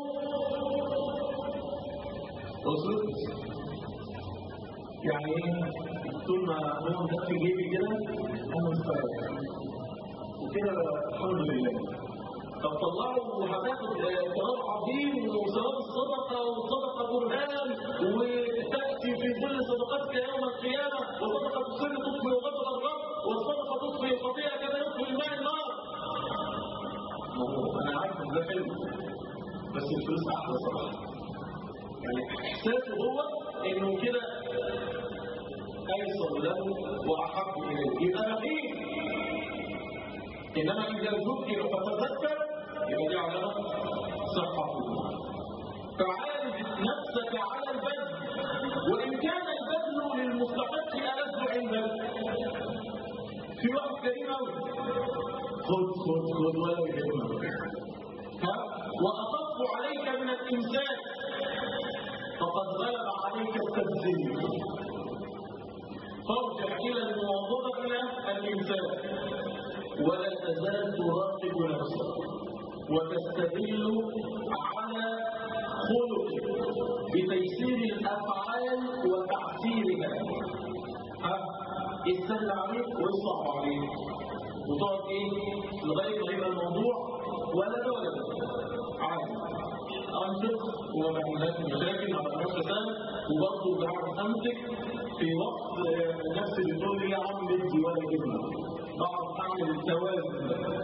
وصلت؟ يعني إيه؟ طول ما هو ده في جيبي كده أنا مستعد وكده الحمد لله. طب طلعوا وهتاخد ثواب عظيم وثواب الصدقه والصدقه برهان وتاتي في كل صدقاتك يوم القيامه وصدقه السر تطفئ غضب الرب والصدقه تطفئ الخطيئه كما يطفئ الماء النار. انا عارف ان ده حلو بس الفلوس احلى صراحه. يعني احساسه هو انه كده ايسر له واحب اليه يبقى بخيل. انما اذا ذكر فتذكر يبقى دي علامه صحه. فعالج نفسك على البذل وان كان البذل للمستحق ألذ عندك. في واحد كريم قوي خذ خذ خذ ولا يهمك ها واخف عليك من الامساك فقد غلب عليك التبذير. فارجع الى المواظبه الى الامساك ولا تزال تراقب نفسك وتستدل على خلقك بتيسير الافعال وتعسيرها. ها السهل عليك والصعب عليك وتقعد ايه لغايه ما يبقى الموضوع ولا ده ولا ده عادي. انفق وما عندك مشاكل مع نفسك سهل وبرضه بعرف امسك في وقت نفسي بتقول لي يا عم بدي ولا كلمه. بعرف اعمل التوازن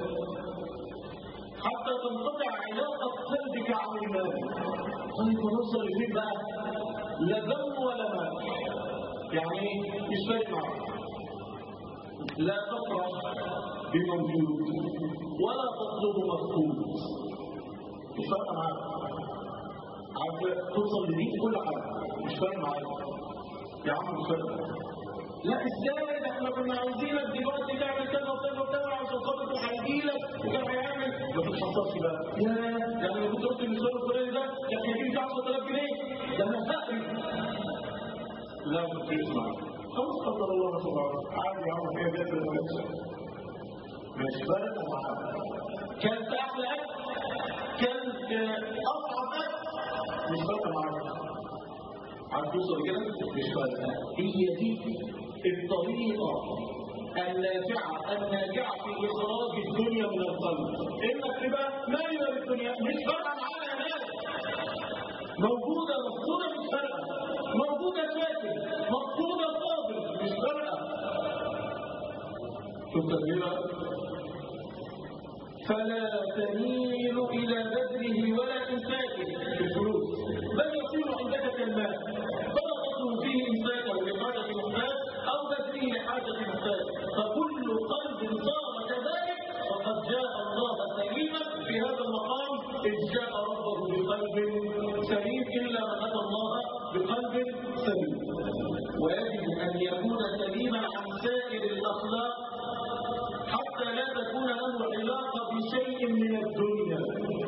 حتى تنقطع علاقه قلبك عن المال. طيب ونوصل لفين بقى؟ لا ذم ولا مال. يعني مش فارق معك. لا تفرح بموجود ولا تطلب مفقود. مش فارق معك. عايز توصل لدي كل حاجه مش فارق معاك. يا عم مش فارق. لا ازاي ده احنا كنا عايزينك دلوقتي تعمل كذا وكذا وكذا عشان خاطر هيجيلك وكان هيعمل ما تتحصلش بقى. يا يعني لو كنت قلت المثال الفلاني ده كان هيجيب عشرة آلاف جنيه ده انا فقري. لا ما تفرقش معاك. خلاص قدر الله سبحانه عادي يا عم فيها جد ولا مش فارق معاك. كانت احلى اكل كانت اصعب اكل مش فارقه معاك. عارف توصل كده؟ مش فارقه. هي دي الطريقه النافعه الناجعه في اخراج الدنيا من القلب. انك تبقى ماليه بالدنيا مش فارقه معانا يا ناس. موجوده مفقوده مش فارقه. موجوده ساكن مفقوده فاضل مش فارقه. شفت الربا؟ فلا تميل الى بذله ولا انفاقه في الفلوس، بل يكون عندك كالمال، فلا تطلب فيه انفاقه لحاجه محتاج او بذله لحاجه محتاج، فكل قلب صار كذلك فقد جاء الله سليما في هذا المقام، اذ جاء ربه بقلب سليم الا من اتى الله بقلب سليم. ويجب ان يكون سليما عن سائر الاخلاق حتى لا تكون له علاقه بشيء من الدنيا،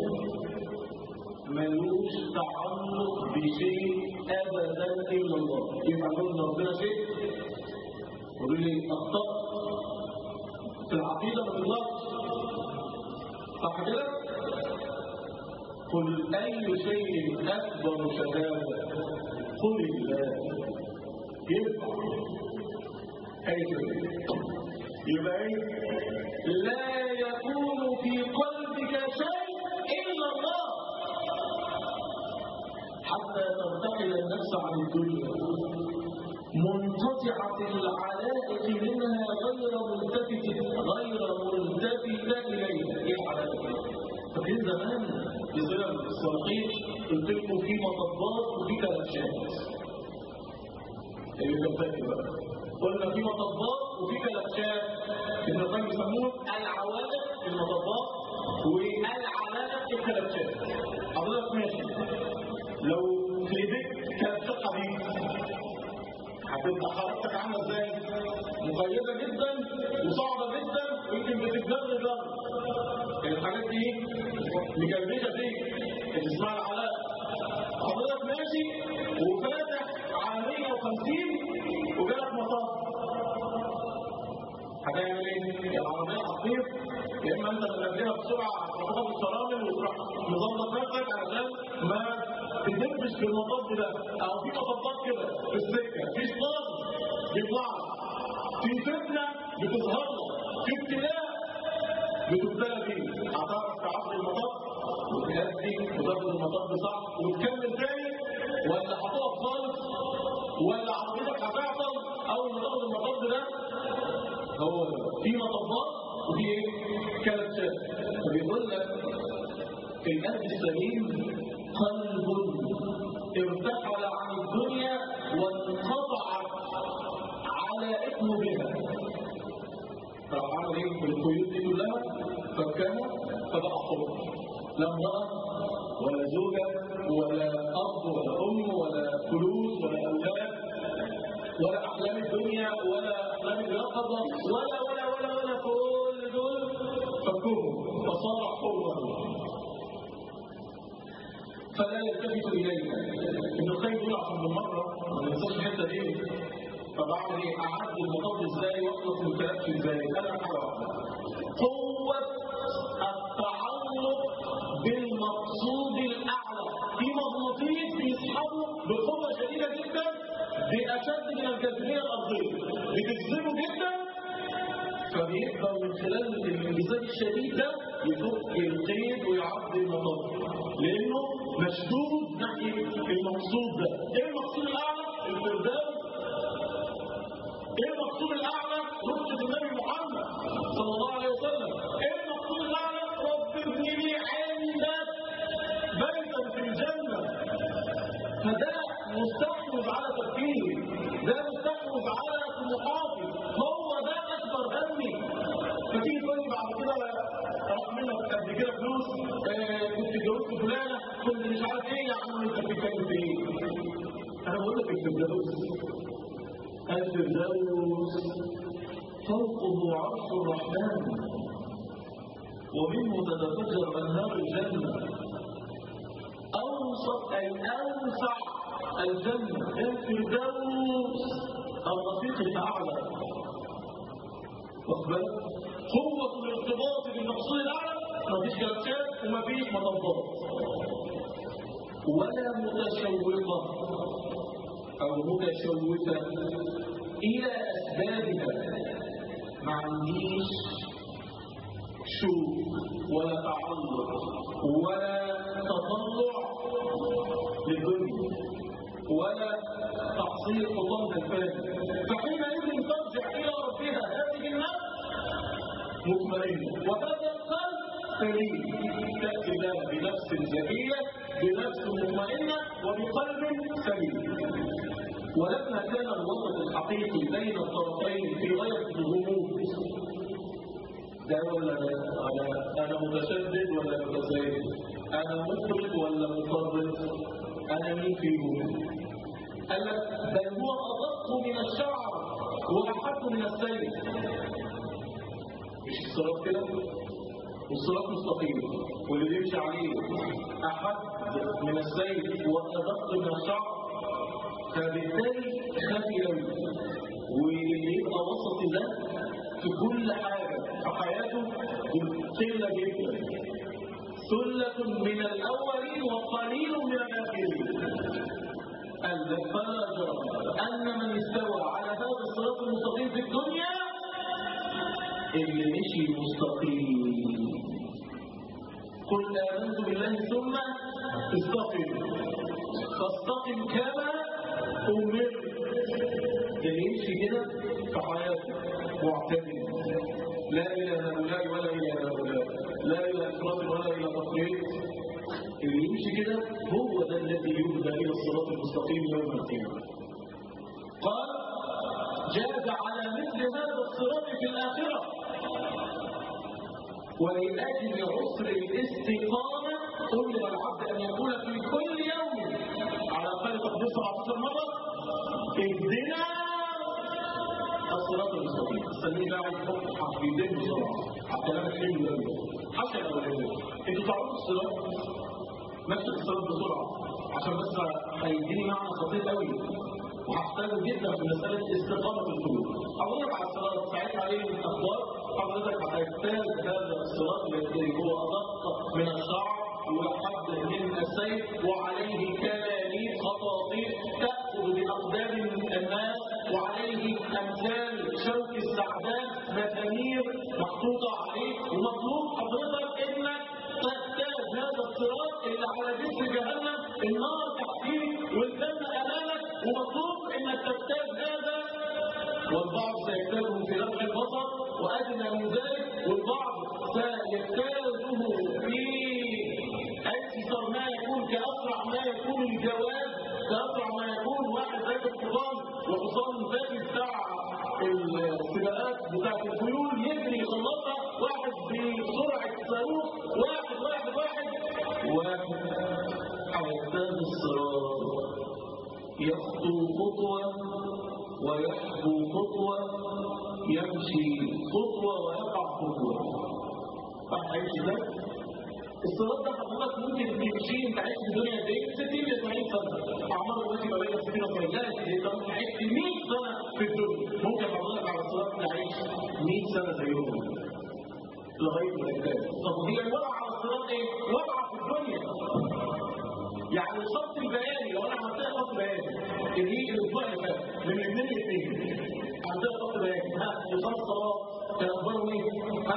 ملوش تعلق بشيء ابدا الا الله. يبقى قلنا ربنا شيء قولوا لي اخطات في العقيده ما تغلطش صح كده؟ قل اي شيء اكبر شهاده قل الله. ينفع اي شيء يبقى ايه؟ لا يكون في قلبك شيء الا الله حتى ترتحل النفس عن الدنيا منقطعه العلائق منها غير ملتفته غير ملتفته اليها. ايه العلائق؟ فاكرين زمان في زمن الصراقيش قلت لكم في مطبات وفي كلبشات. اللي كان فاكر بقى قلنا في مطبات وفي كلبشات، ابن القيم يسموه العوالق في المطبات والعلائق في الكلبشات. حضرتك ماشي لو في ايديك كلبشات حديد هتبقى حركتك عامله ازاي؟ مقيده جدا وصعبه جدا ويمكن بتتجر جر. الحاجات دي مكلبشه دي اللي اسمها العلائق. حضرتك ماشي وفاتح على مية وخمسين وجالك مطب، هتعمل ايه؟ يا العربيه هتطير يا اما انت تنزلها بسرعه تاخد الفرامل وتروح مظبط نفسك علشان ما تدبش في المطب ده. او في مطبات كده في السكه في شيطان بيطلع لك، في فتنه بتظهر لك، في ابتلاء بتبتلى بيه. هتعرف تعدي المطب وتهدي وتاخد المطب صح وتكمل تاني، ولا هتقف خالص، ولا عربيتك هتعطل اول ما تاخد المطب ده؟ هو في مطبات وفي ايه؟ كلبشات. فبيقول لك القلب السليم قلب ارتحل عن الدنيا وانقطعت علائقه بها. فعمل ايه بالقيود دي كلها؟ فكها فبقى حر، لا امراه ولا زوجه ولا اب ولا ام ولا فلوس ولا اولاد ولا احلام الدنيا ولا احلام اليقظه ولا ولا ولا ولا كل دول فكهم فصار حرا فلا يلتفت اليها. ابن القيم يقول عشان بالمره ما ننساش الحته دي. فبعمل ايه؟ اعد المطب ازاي واخلص من الكلام ازاي؟ انا حاجه واحده، قوه التعلق بالمقصود الاعلى. في مغناطيس بيسحبه بقوه شديده جدا باشد من الجاذبيه الارضيه، بتجذبه جدا فبيقدر من خلال الانجذاب الشديد ده يفك القيد ويعدي المطب لانه مشدود ناحيه المقصود ده. ايه المقصود الاعلى؟ الفردوس. ايه المقصود الاعلى؟ رؤيه النبي محمد صلى الله عليه وسلم. ايه المقصود الاعلى؟ رب ابن لي عندك بيتا في الجنه. فده مستحوذ على تفكيري، ده مستحوذ على طموحاتي، هو ده اكبر همي. فتيجي تقول لي بعد كده راح منك قد كده فلوس، آه كنت اتجوزت فلانه، كنت مش عارف ايه. يا عم انت بتتكلم في ايه؟ انا بقول لك الفردوس. الفردوس فوقه عرش الرحمن ومنه تتفجر انهار الجنه. اوسط اي اوسع الجنه الفردوس الرفيق الاعلى. واخد قوه الارتباط بالمقصود الاعلى. مفيش كلبشات ومفيش مطبات. ولا متشوقة أو متشوفة إلى أسبابها. ما عنديش شوق ولا تعلق ولا تطلع للدنيا ولا تحصيل حطام الفاني. فحينئذ ترجع إلى ربها هذه النفس مطمئنة وهذا القلب سليم. تأتي لها بنفس زكية بنفس مطمئنة وبقلب سليم. ولما كان الوسط الحقيقي بين الطرفين في غاية الغموض، ده ولا انا انا متشدد ولا متزايد، انا مفرط ولا مفرط، انا مين فيهم؟ قال لك بل هو ادق من الشعر واحد من السيف. مش الصراط كده؟ والصراط مستقيم واللي بيمشي عليه احد من السيف وادق من الشعر، فبالتالي خفي قوي. واللي يبقى وسط ده في كل حاجه في حياته قله جدا، ثله من الاولين وقليل من الاخرين. قال لك فلا جرم ان من استوى على هذا الصراط المستقيم في الدنيا اللي مشي مستقيم. قل آمنت بالله ثم استقم فاستقم كما أمرت. اللي يمشي كده في حياته معتدل، لا إلى هؤلاء ولا إلى هؤلاء، لا إلى إفراط ولا إلى تفريط. اللي يمشي كده هو ده الذي يهدى إلى الصراط المستقيم يوم القيامة. قال جاز على مثل هذا الصراط في الآخرة ولأجل عسر الاستقامة أمر العبد أن يقول في كل يوم على أقل تقدير سبعة عشر مرة اهدنا الصراط المستقيم. استنيه بقى يحط حرفين بسرعة على الكلام الحلو ده حشا الأولاني. أنتوا تعرفوا الصراط؟ نكتب الصراط بسرعة عشان بس هيديني معنى خطير قوي وهحتاجه جدا في مسألة استقامة القلوب. أقول لك على الصراط ساعات عليه الأخبار حضرتك هتجتاز هذا الصراط الذي هو أدق من الشعر وحد من السيف وعليه كلاليب خطاطيف تأخذ بأقدام الناس وعليه أمثال شوك السعدان مسامير محطوطة عليه. ومطلوب حضرتك إنك تجتاز هذا الصراط اللي على جسر جهنم النار تحتيك والجنة أمامك، ومطلوب إنك تجتاز هذا. والبعض سيجتازه في لمح البصر وأدنى من ذلك، والبعض سيجتازه في أيسر ما يكون كأسرع ما يكون الجواد، كأسرع ما يكون واحد راكب حصان وحصان ذاتي بتاع السباقات بتاعت الخيول يجري يخلصها، واحد بسرعة صاروخ، واحد واحد واحد واحد هيجتاز الصراط يخطو خطوة ويحبو خطوة، يمشي خطوة ويقع خطوة. فهيمشي ده الصراط ده حضرتك ممكن تمشي انت عايش في الدنيا دي ستين لسبعين سنة، أعمار الوقت ما بين ستين وسبعين، لا انت ممكن عايش مية سنة في الدنيا، ممكن حضرتك على الصراط تعيش مية سنة زيهم لغاية ما تنتهي. طب هي الوضع على الصراط ايه؟ وضع في الدنيا. يعني الخط البياني لو انا عملت لها خط بياني اللي يجي الاسبوع اللي فات من الاثنين الاثنين عملت لها خط بياني، ها نظام الصلاه كان اخباره ايه؟ ها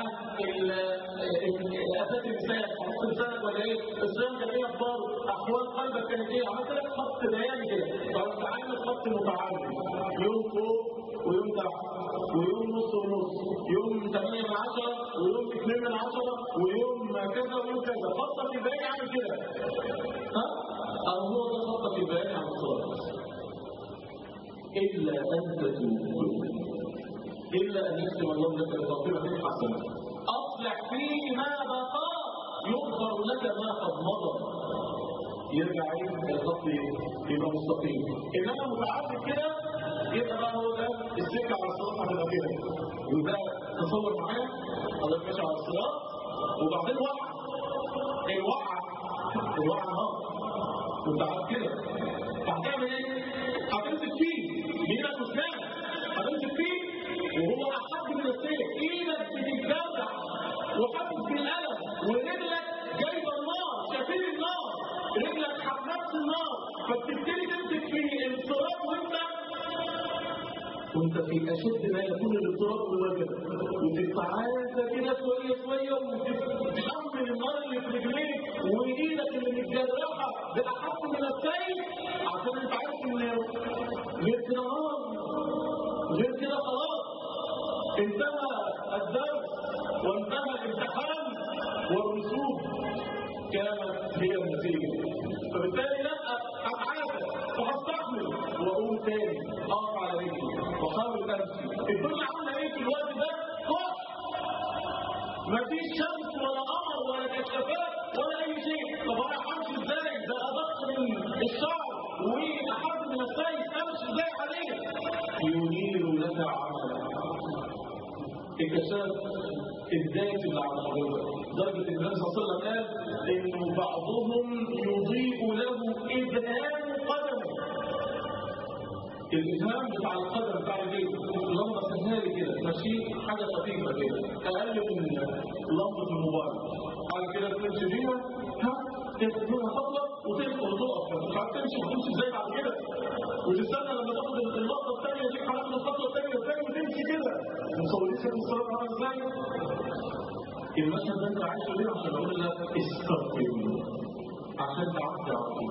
اساس الانسان خط لسانك ولا ايه؟ الصيام كان ايه اخباره؟ احوال قلبك كانت ايه؟ عملت لك خط بياني كده، فانت عامل خط متعامل يوم فوق ويوم تحت ويوم نص ونص، يوم ثمانية من عشرة ويوم اثنين من عشرة ويوم كذا ويوم كذا، خطك البياني عامل كده. ها؟ أو هو ده خطك البياني عن الصلاة. إلا أن تتوب، إلا أن يختم الله لك بتغفرة حسنة أصلح فيه ما بقى يغفر لك ما قد مضى. يرجع ايه الخط يبقى مستقيم. انما متعدد كده يبقى بقى هو ده السكه على الصراط هتبقى كده. وده تصور معايا حضرتك ماشي على الصراط وبعدين وقع الوقعه الوقعه اهو وانت عارف كده هتعمل ايه؟ هتمسك فيه بايدك واسنانك، هتمسك فيه وهو احد من السيف، ايدك بتتجرح وحاسس بالالم ورجلك جايبه النار شايفين النار، رجلك حمامه وانت في اشد ما يكون الاضطراب والوجع، وتتعافى كده شويه شويه وتتحمل النار اللي في رجليك وايدك اللي متجرحه باحق من السيف، عشان انت عارف ان غير كده نار، غير كده خلاص انتهى الدرس وانتهى الامتحان والرسوب كانت هي النتيجه. فبالتالي لا اتعافى وهستحمل واقوم تاني اقف على رجلي واحاول امشي. الدنيا عامله ايه في الوقت ده؟ كحل، مفيش شمس ولا قمر ولا كشافات ولا اي شيء. طب انا همشي ازاي؟ ده ادق من الشعر واحد من السيف، امشي ازاي عليه؟ ينير لك عملك. اكتشاف الذات اللي على الحضور درجه النبي صلى الله عليه وسلم قال انه بعضهم يضيء له ابهام قدمه. الابهام بتاع القدم بتاع البيت لمبه سهاله كده ماشي، حاجه خفيفه كده اقل من لمبه الموبايل، على كده تمشي بيها ها تاخد منها خطوه وتدخل وتقف، مش عارف تمشي وتمشي ازاي بعد كده، وتستنى لما تاخد اللقطه الثانيه دي هتاخد الخطوه الثانيه والثانيه وتمشي كده. مصورين شكل الصلاه عامل ازاي؟ المشهد ده انت عايشه ليه؟ عشان اقول لك استقم عشان تعدي على طول.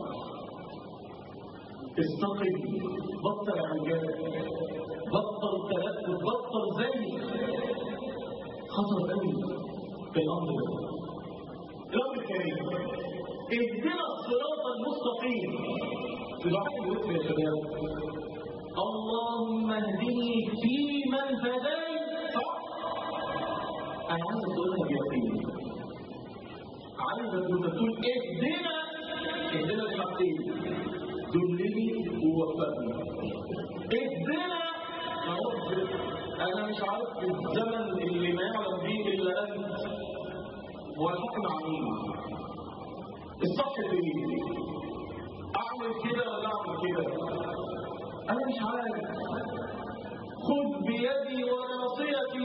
استقم، بطل عجال، بطل تلفت، بطل زي خطر قوي في الامر ده. الامر الكريم اهدنا الصراط المستقيم. دعاء الوقت يا شباب، اللهم اهدني فيمن هديت. صح؟ انا عايز اقولها بيقين، عايز اقول تقول اهدنا، اهدنا الحقين، دلني ووفقني. اهدنا يا رب، انا مش عارف في الزمن اللي ما يعلم به الا انت، والحق مع مين؟ الصح فين؟ اعمل كده ولا اعمل كده؟ انا مش عارف. خذ بيدي وناصيتي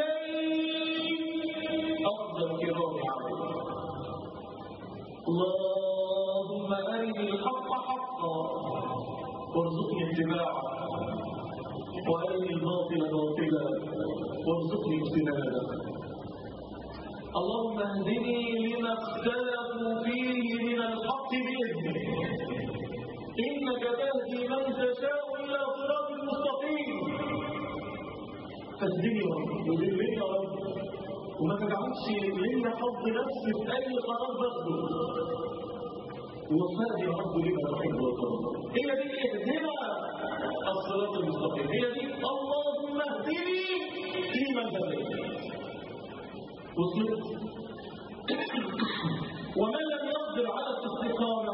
اليك افضل الكرام عليك. اللهم ارني الحق حقا وارزقني اتباعه، وارني الباطل باطلا وارزقني اجتنابه. اللهم اهدني لما اختلفوا فيه من الحق باذنك، انك تهدي من تشاء الى صراط مستقيم. فاهدني يا رب ودلني يا رب، وما تجعلش ليا حظ نفسي في اي قرار باخده، ووفقني يا رب لما تحب وترضى. هي دي اهدنا الصراط المستقيم، هي دي اللهم اهدني فيمن هديت. وصلت؟ ومن لم يقدر على الاستقامه،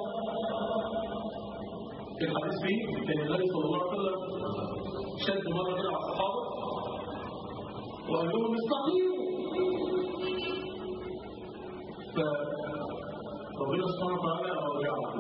الحديث فيه ان النبي صلى الله عليه وسلم شد مره كده على الصحابه وقال لهم استقيموا. فربنا سبحانه وتعالى رجعهم،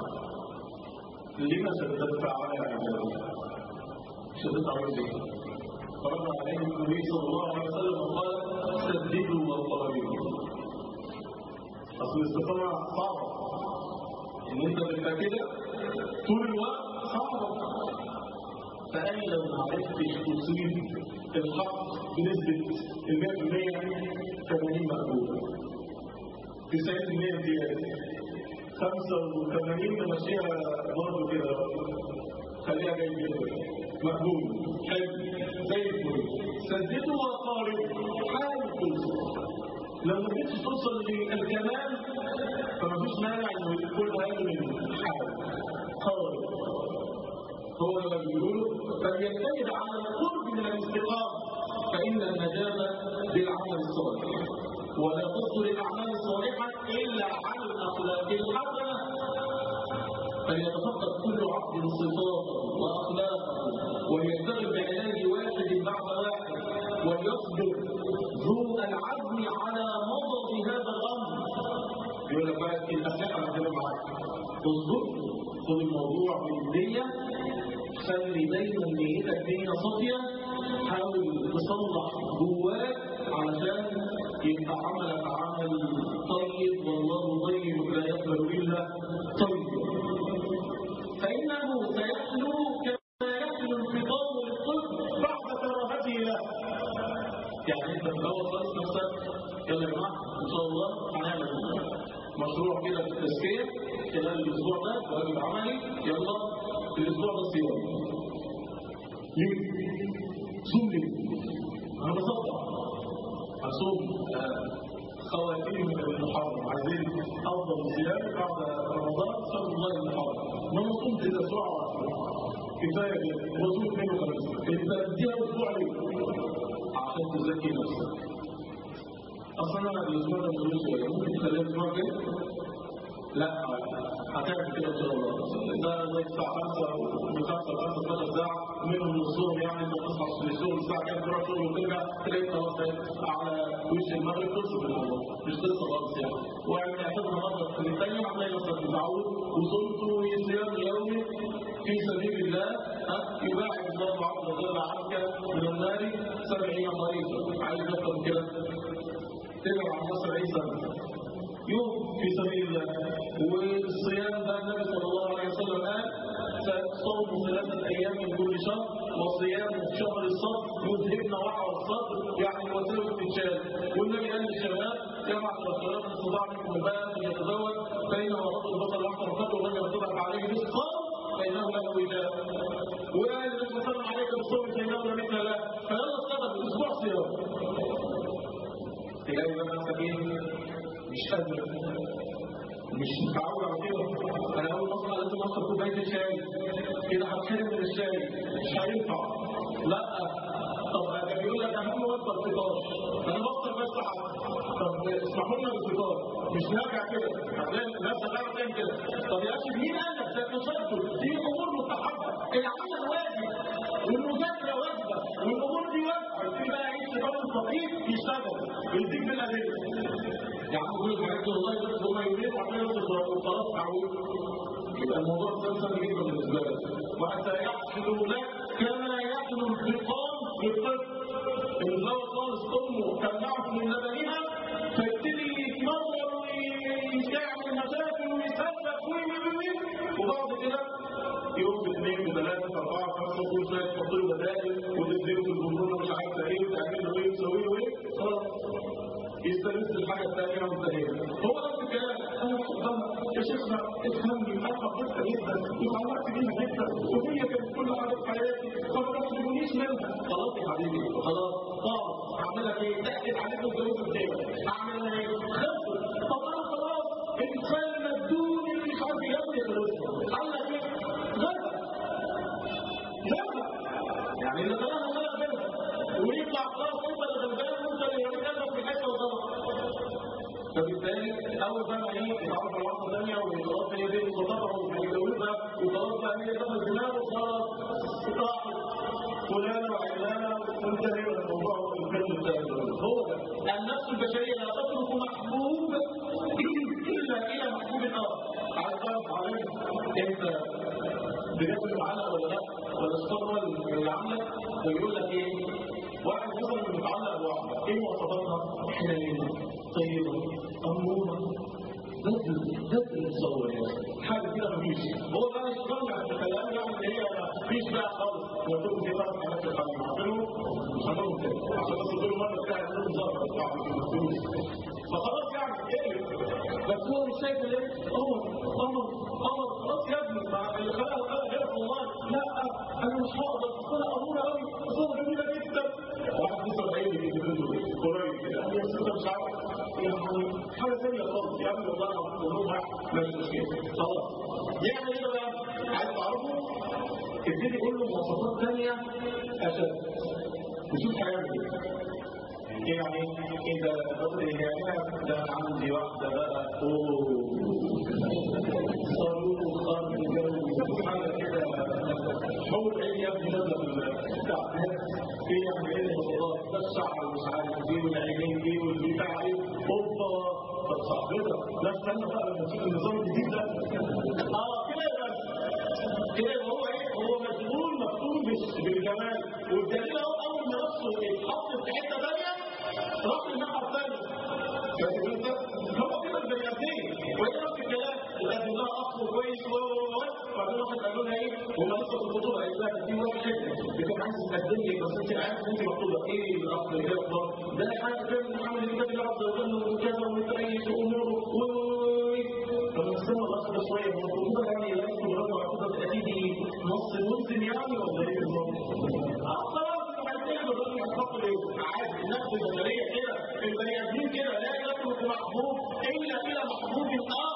لما شددت على عبادي؟ شددت على ايه؟ فرد عليهم النبي صلى الله عليه وسلم وقال سددوا وقاربوا. اصل الاستقامه صعبه، ان انت تبقى كده طول الوقت صعبه. فانا لو ما عرفتش تصيب الحق بنسبه مية بالمية ثمانين مقبول، تسعين بالمية زياده، خمسة وثمانين نمشيها برضه كده، خليها جاي كده مقبول حلو زي الفل. سددوا وقاربوا، حاول توصل. لو ما قدرتش توصل للكمال فمفيش مانع انه كل هذا من حاول قارب. هو لما بيقولوا فليجتهد على القرب من الاستقامه، فان النجاه بالعمل الصالح، ولا تصدر الاعمال الصالحه الا عن الاخلاق الحسنه. فليتفقد كل عبد صفاته واخلاقه وليشتغل بعلاج واحد بعد واحد، وليصبر ذو العزم على مضض هذا الامر. يقول لك بقى الاخلاق انا هتكلم معاك، اصبر، خد الموضوع بجديه، خلي دايما نيتك نيه صافيه، حاول تصلح جواك علشان يبقى عملك عمل طيب، والله طيب لا يقبل الا طيب. فانه سيحلو كما يحلو الفطام للطفل بعد في الاول خالص نفسك يلا يا جماعه ان شاء الله هنعمل مشروع كده في التزكيه خلال الاسبوع ده واجب عملي، يلا الاسبوع ده صيام. ليه؟ صوم ليه؟ انا بصدق هصوم خواتيم المحرم، عايزين افضل صيام بعد رمضان شهر الله المحرم. ما صمت الا اسبوع كفايه كده وصوم اثنين وخميس، انت اديها اسبوع ليه؟ عشان تزكي نفسك. اصلا انا الاسبوع ده مش شويه، ممكن تخليها الاسبوع الجاي؟ لا هتعمل كده ان شاء الله. ده زي الساعه خمسة من خمسة ل خمسة عشر ساعه منهم الصوم، يعني انت تصحى في الشغل الساعه كام تروح شغل وترجع تلاقي خلاص على وش المغرب تصل بالله، مش قصه خالص يعني. ويعني اعتبرها مره في الثانيه هتلاقي نفسك متعود وصمت صيام يومي في سبيل الله يباعد الله عز وجل عنك من النار سبعين طريقا. عايز اكتر من كده تبعد عن سبعين سنه يوم في سبيل الله. والصيام ده النبي صلى الله عليه وسلم قال صوم ثلاثة أيام من كل شهر وصيام شهر الصبر يذهبن وحر الصدر، يعني الوسيلة الانشال. والنبي قال للشباب كما على الشباب من استطاع منكم الباء فليتزوج فإنه رد البصر الأحمر الخطر ومن يرتبط عليه رزقا فإنه له وجاء. وقال النبي صلى الله عليه وسلم عليك بالصوم فإنه لا مثل له. فيلا الصدر الأسبوع صيام. تلاقي بقى نفسك إيه؟ مش قادر، مش متعود على كده. انا اول ما اصحى لازم اشرب كوبايه شاي كده، هتحرم من الشاي مش هينفع. لا طب ده بيقول لك اهم وجبه الفطار، انا بفطر بس حاجه. طب اسمحوا لنا بالفطار مش نرجع كده، هتلاقي نفسك قاعد تعمل كده. طب يا اخي مين قال لك ده تشدد؟ دي امور مستحبه، العمل واجب والمذاكره واجبه والامور دي واجبه. في بقى ايه شباب الفقير يشتغل ويديك بالادله. يا عم كل الحاجات دي والله بس هم يريدوا عشان خلاص تعود. يبقى الموضوع سهل جدا بالنسبه لك. وحتى يحصل لك كما يحصل الفقام للطفل. الزوج خالص امه تمنعه من لبنها فيبتدي يتمرر ويعمل مشاكل ويسلك وي وبعد كده يوم باثنين بثلاثه باربعه بخمسه كل شويه تحط له بدائل وتديله في الجمهور مش عارفه ايه وتعمل له ايه وتسوي له ايه خلاص يستلذ الحاجه الثانيه والثانيه. هو نفس الكلام. انا بحبها يا شيخنا افهمني، انا حبيتها جدا وتعلقت بيها جدا وهي كانت كل حاجه في حياتي فما تحرمونيش منها. خلاص يا حبيبي خلاص طب اعمل لك ايه؟ تاكد عليك وتجوز الدنيا. اعمل لك ايه؟ خلصت. طب انا خلاص انسان مدون مش عارف يجوز فلوسه. قال لك ايه؟ غلط غلط يعني اللي خلاها غلط منها ويطلع خلاص انت اللي غلبان وانت اللي يعمل في حته وغلط. فبالتالي اول بقى ايه يتعرف على واحده ثانيه وخلاص هي دي مخاطره وهيتجوزها وخلاص بقى هي دخلت دماغه وخلاص راحت فلانه وعلانه وانتهى الموضوع في الفيلم الثاني. هو ده النفس البشريه لا تترك محبوب الا الى محبوب اخر. عايز تعرف عليك انت بجد معلق ولا لا؟ ولا الصدمه اللي عاملك ويقول لك ايه؟ واحد مثلا متعلق بواحده، ايه مواصفاتها؟ حنينه، طيبه، اموره، بدل بدل تصور يعني حاجه كده مفيش. هو بقى يصنع في كلام يعني اللي هي مفيش بقى خالص. قلت لكم في ثلاث حاجات في الحلقه عارفينهم مش هنقولهم تاني عشان بس كل مره بتاعت كل ظرف بتاعت الفلوس فخلاص يعني ايه. بس هو مش شايف ايه؟ قمر قمر قمر خلاص يا ابني اللي خلقها خلق غيرك والله. لا انا مش هقدر انا اموره قوي بس هو جميله جدا. واحد لسه بعيد قريب كده يا سيدي مش عارف يعني حاجه ثانيه خالص يا ابني والله الامور مش مشكله خلاص. يعمل ايه بقى؟ عايز تعرفه؟ ابتدي قول له مواصفات ثانيه اشد وشوف هيعمل ايه. ايه يعني اذا بدري يعني ده عندي واحده بقى اوه صاروخ خارج الجو حاجه كده حول عين يا ابني نزل التعبير في يعني ايه الخضار ده الشعر مش عارف ايه والعينين ايه والبتاع ايه اوبا طب صاحبتها لا استنى بقى لما تشوف النظام الجديد ده اه كده بس كده هو ايه هو مشغول مفتون بالجمال والدليل اهو اول ما نفسه يتحط في حته ثانيه راح للناحيه الثانيه. فاهم انت؟ هو كده البني ادمين وهي نفس الكلام الادب ده اصله كويس و بعدين واحد قالوا لها ايه؟ هم لسه في الخطوبه قالت لها دي واحد حته بتبقى عايز تقدم لك بس انت عارف انت مكتوبه ايه الاخ اللي كده ده حاجه كده عامل كده اللي عبد وكذا وكذا ومتريش واموره و طب نستنى الاخ ده شويه هو المفروض يعني لا يكتب رقم عقوده اكيد نص مسلم يعني ولا ايه بالظبط؟ اه خلاص انت عايزين الراجل يعتقد عادي النفس البشريه كده البني ادمين كده لا يترك محبوب الا الى محبوب اخر.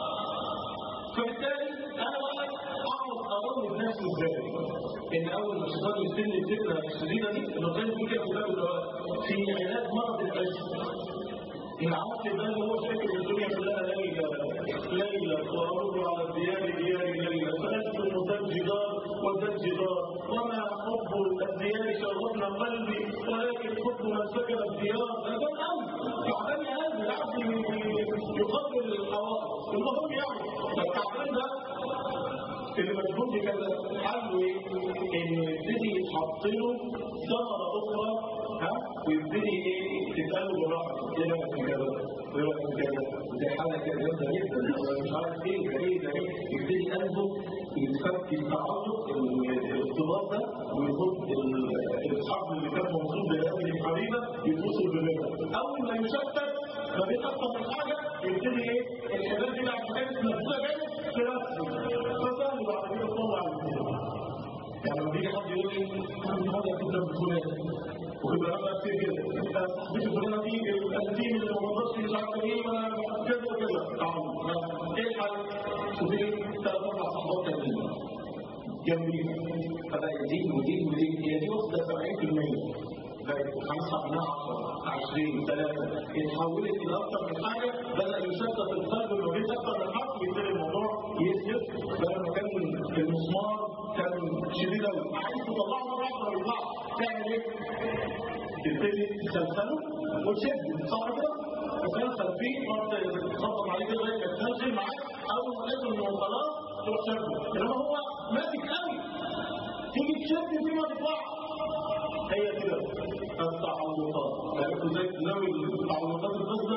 فبالتالي انا بقى اعرف اروض نفسي ازاي؟ ان اول ما الشيطان يستن الفكره الشديده دي الرجال في كده في باب في علاج مرض العشق. العقل ده اللي هو شايف ان الدنيا كلها ليله ليله وارد على الديار ديار ليله فاسكن ذا الجدار وذا الجدار وما حب الديار شغفنا قلبي ولكن حب من سكن الديار. ده ده الامر تعبان يا قلبي العقل يقبل الحوائط المهم يعني فالتعبان ده اللي مجهول بكذا حلو انه يبتدي يتحط له ثمره اخرى ها ويبتدي ايه تتقال بالراحه ايه رايك في كذا؟ وايه رايك في كذا؟ دي حاله كده جامده جدا مش عارف ايه ده ايه ده ايه يبتدي قلبه يتفك التعلق الارتباط ده ويخد الحبل اللي كان موصول بهذه الحبيبه يتوصل بمثل اول ما يشتت ما بين اكثر من حاجه يبتدي ايه الحبال دي بعد ما كانت مفصوله جامد ترسم فسهل بعد كده تطلع الاثنين. يعني لما بيجي حد يقول لي انا هذا كنت بفلان ويبقى انا كتير كده صاحبتي فلانه دي الانتيم اللي ما بقدرش مش عارفه ايه وانا كذا وكذا تعالوا ايه الحل؟ شوفي ثلاث اربع صحبات تانيين جنبيها فبقى يزيد ويزيد ويزيد هي دي واخده سبعين في المية بقت خمسة منها عشرة عشرين ثلاثة اتحولت إلى أكثر من حاجة بدأ يشتت القلب لما بين أكثر من حرف يبتدي الموضوع يسجد بدل ما كان المسمار كان شديد أوي عايز تطلعه مرة واحدة ما يطلعش تعمل إيه؟ تبتدي تسلسله وتشد صح كده؟ تسلسل فيه مرة تخبط عليه كده لغاية ما تنزل معاك أول ما نزل إنه خلاص تروح شده إنما هو ماسك قوي تيجي تشد فيه ما تطلعش هي كده التعلقات عرفتوا ازاي تناوي التعلقات الفاسده؟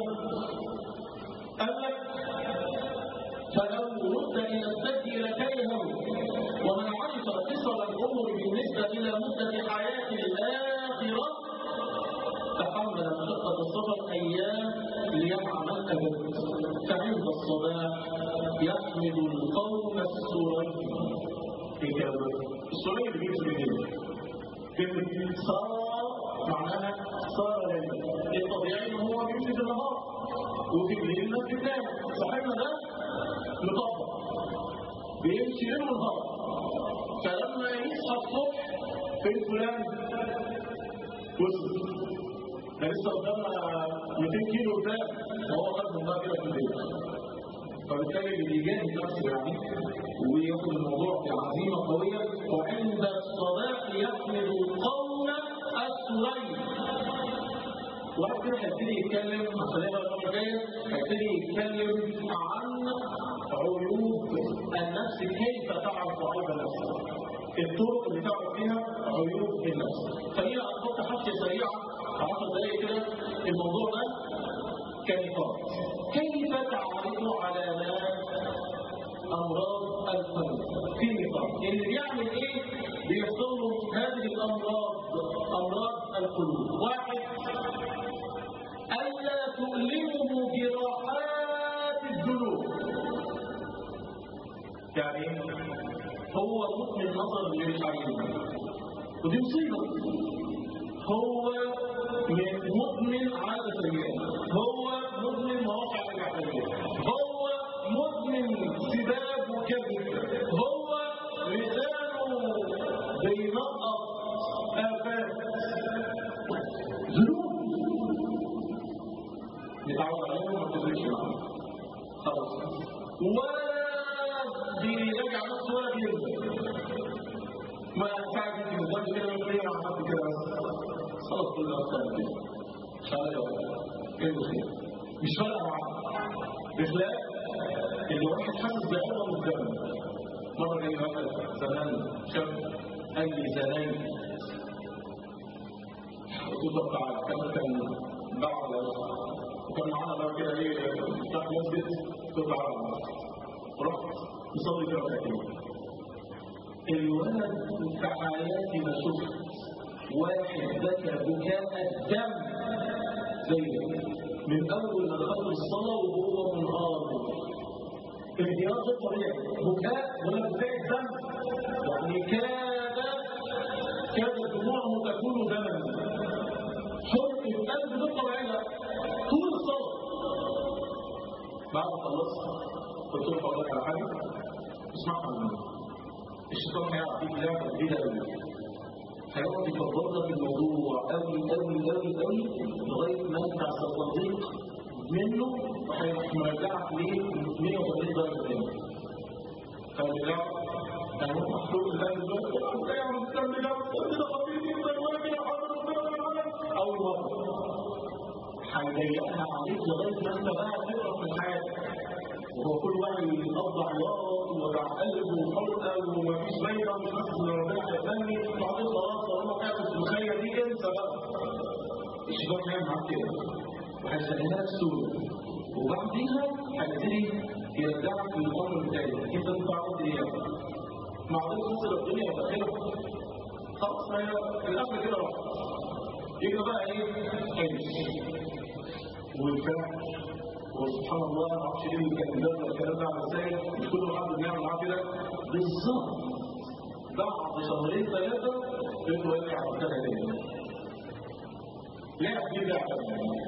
قال لك فلو رد الى الذكي لكرهه ومن عرف قصر العمر بالنسبه الى مده حياه الاخره تحمل مشقه السفر ايام ليعمل ابد فعند الصباح يحمد القوم السري في كذا السري اللي بيجي منين؟ كلمة صار معناها صار ليل الطبيعي ان هو بيمشي في النهار وفي الليل الناس بتنام صاحبنا ده مطبق بيمشي ليل ونهار فلما يصحى الصبح فين فلان وصل ده لسه قدامنا مئتين كيلو قدام فهو خد بقى كده في البيت فبالتالي اللي بيجاهد نفسه يعني وياخد الموضوع بعزيمه قويه وعند الصباح يحمل القوم السري. واحد كده هيبتدي يتكلم عشان يبقى المره الجايه هيبتدي يتكلم عن عيوب النفس كيف تعرف عيوب النفس الطرق اللي تعرف فيها عيوب النفس. خلينا نحط حاجه سريعه عشر دقائق كده الموضوع ده كنقاط كيف تعرف علامات امراض القلب في نقاط اللي بيعمل ايه بيحصل له هذه الامراض امراض القلوب. واحد الا تؤلمه جراحات الذنوب يعني هو مؤمن نظر للعين ودي مصيبه هو مدمن عادة سيئة هو مدمن مواقع الإباحية هو مدمن سباب وكذب هو لسانه بينقط آفات ذنوب نتعود عليهم وما تدركش معاهم خلاص ولا بيراجع نفسه ولا بينزل ما ينفعش في مزاج كده ولا كده عملت كده خلاص كلنا أفضل كده مش عارف ايه المشكلة مش فارقة معاه بخلاف اللي واحد حاسس بعظم الدم مرة جاي واحد زمان شاب قال لي زمان قلت له تعالى كان كان بعض وكان معانا بقى كده ايه تحت مسجد قلت له تعالى رحت نصلي في ركعتين الولد في حياتي ما شفت واحد بكى بكاء الدم زي من اول ما دخل الصلاه وهو منهار، انهيار غير طبيعي، بكاء ولا بكاء الدم، يعني كاد كادت دموعه تكون دما، حرق القلب غير طبيعيه طول الصلاه. بعد ما خلصت قلت له اقول لك على حاجه اسمعها مني. الشيطان هيلعب فيك لعبه جديده قوي، هيقعد يكبر لك الموضوع قوي قوي قوي قوي لغايه ما انت هتضيق منه وهيروح مرجعك ليه مية وثمانين درجه تاني. فالرجاع يعني هو محروق القلب دلوقتي يا عم الكلام ده كده خطير جدا واجي اول مره هيضيقها عليك لغايه ما انت بقى تقرا في حياتك، وهو كل واحد يقضي عياط ووجع قلب وحرقه ومفيش فايده ومش حاسس ان ربنا هيقبلني، وبعدين خلاص طالما قاعد في المخيله دي انسى بقى. الشيطان هيعمل معاك كده وهيخليها لك سوء، وبعديها هيبتدي يرجعك للامر التاني. انت انت عملت ايه؟ معقول خسر الدنيا واخرها خلاص، ما هي الاخر كده راح يبقى بقى ايه؟ عيش والفعل. وسبحان الله ما اعرفش ايه اللي كان بيدرب الكلام ده على ازاي، مش كل واحد بنعمل معاه كده بالظبط. بعد شهرين ثلاثه لقيته راجع على السنه تاني. لعب دي لعبه.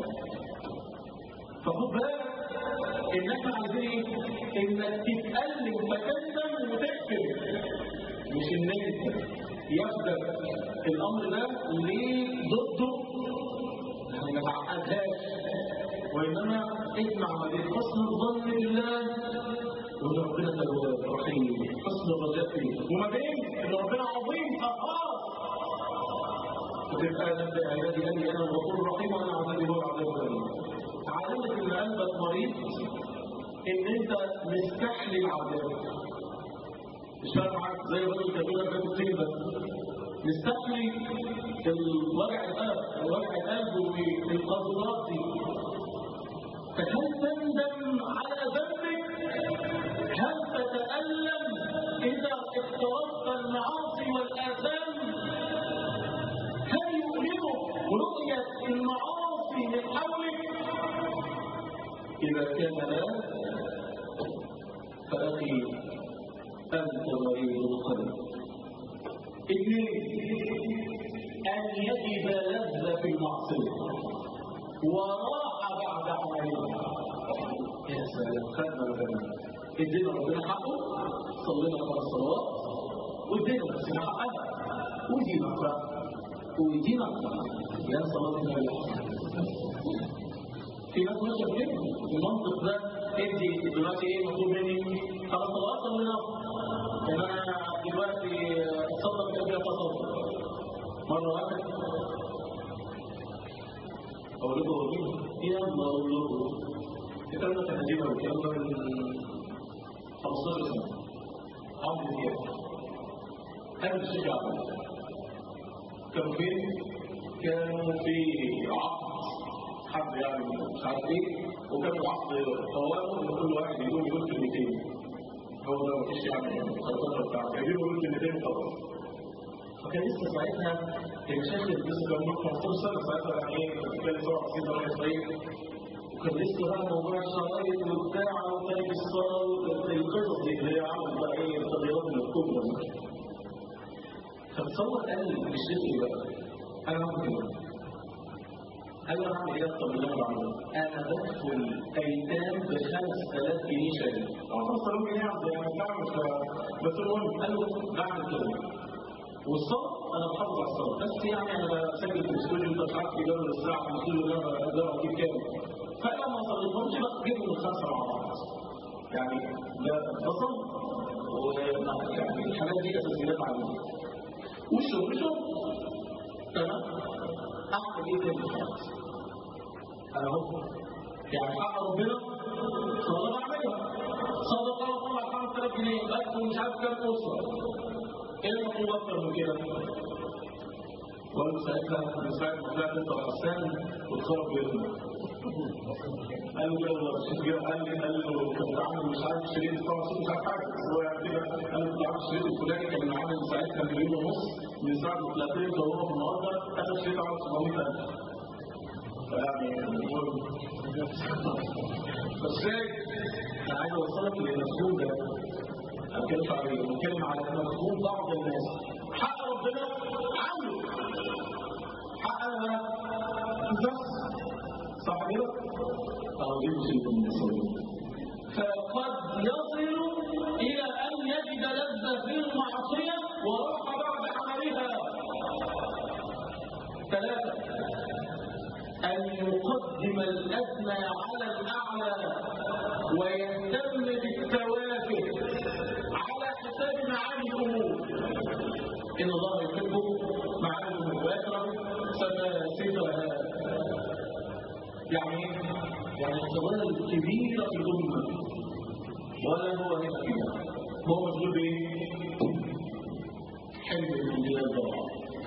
فخد بالك ان احنا عايزين ايه؟ انك تتألم فتندم وتقفل، مش ان انت ياخدك الامر ده ليه ضده يعني ما تعقدهاش، وانما اجمع ما بين حسن الظن بالله وان ربنا تواب رحيم، حسن الرجاء فيه، وما بين ان ربنا عظيم قهار. فتبقى نبدا عبادي اني انا الغفور الرحيم وانا عذابي هو العذاب الاليم. علامه ان قلبك مريض ان انت مستحلي العذاب. مش فاهم معاك زي الراجل كان بيقول لك ده كتير بس مستحلي الوجع القلب، وجع القلب والقذورات دي. فهل تندم على ذنبك؟ هل تتألم إذا اقترفت المعاصي والآثام؟ هل يؤلمك رؤية المعاصي من حولك؟ إذا كان لا فأخي أنت مريض القلب. اثنين، أن يجد لذة في المعصية وراحة بعد عملها. يا سلام، خدنا الغنى ادينا ربنا حقه، صلينا خمس صلوات وادينا نفسنا حقها، ودينا بقى ودينا يا صلاة النبي. في ناس ماشيه كده المنطق ده، ادي دلوقتي ايه مطلوب مني؟ خمس صلوات صلينا، ان انا دلوقتي اتصدق كده تصدق مره واحده. أقول لكم وجيه يا الله أقول لكم الكلام ده كان قديم أوي، الكلام ده من خمستاشر سنة. عمرو دياب كان الشيخ يعقوب كانوا فين؟ كانوا في عقد حد يعني مش عارف ايه، وكانوا عقد قوانين ان كل واحد يقول يقول كلمتين. هو ده مفيش يعني الخطوات بتاعته يجيبوا يقول كلمتين وخلاص. فكان لسه ساعتها المشاكل لسه كان من خمستاشر سنه ساعتها يعني ايه كان سبعة وتسعين سنه صغير، وكان لسه بقى موضوع الشرايط وبتاع وتارك الصلاه والقصص دي اللي هي عملت بقى ايه التغييرات الكبرى دي. فتصور قال الشيخ ايه بقى؟ انا هعمل كده. قال له هعمل ايه اكتر من اللي انا بعمله؟ انا بدخل ايتام ب خمس آلاف جنيه شهري. اه خمس آلاف جنيه يعني بعمل بس المهم قال له بعمل كده. والصلاة أنا بحافظ على الصلاة، بس يعني أنا بسجل في الاستوديو أنت مش عارف يجرب الساعة في الاستوديو اللي أنا بقدر أجيب كام. فلما صليتهمش بقى جيبهم من خمسة مع بعض. يعني ده بصل ويعني الحاجات دي أساسيات عليها. والشغل شغل. تمام؟ أعمل إيه تاني في حياتي؟ أنا أهو يعني حق ربنا صلاة بعملها. صدقة طبعا خمس آلاف جنيه، بس ومش عارف كام أسرة. ايه المطلوب اكتر من كده؟ وقال ساعتها من ساعه ما طلعت انت وحسان وتخرج بيتنا. قال له كده والله الشيخ جه قال لي قال له كنت عامل مش عارف شريط طبعا مش عارف حاجه بس هو يعني كده قال له كنت عامل الشريط الفلاني كان عامل ساعتها مليون ونص من ساعة ما ثلاثين صوروها في النهارده آخر شيء عمل سبعمية ألف. فيعني المهم بس أنا عايز أوصلك للمفهوم ده. أنا بتكلم عليه، بتكلم على مفهوم بعض الناس حق ربنا عنده حق أنا بس صح كده؟ أو دي مصيبة من المصايب. فقد يصل إلى أن يجد لذة في المعصية وراحة بعد عملها. ثلاثة، أن يقدم الأدنى على الأعلى ويهتم بالتوافه على حساب معاني الأمور. إن الله يحب معاني الأمور ويكره سفاسفها. يعني يعني القضايا الكبيرة في الأمة ولا هو هنا هو مشغول بإيه؟ حلم الدنيا ضاع.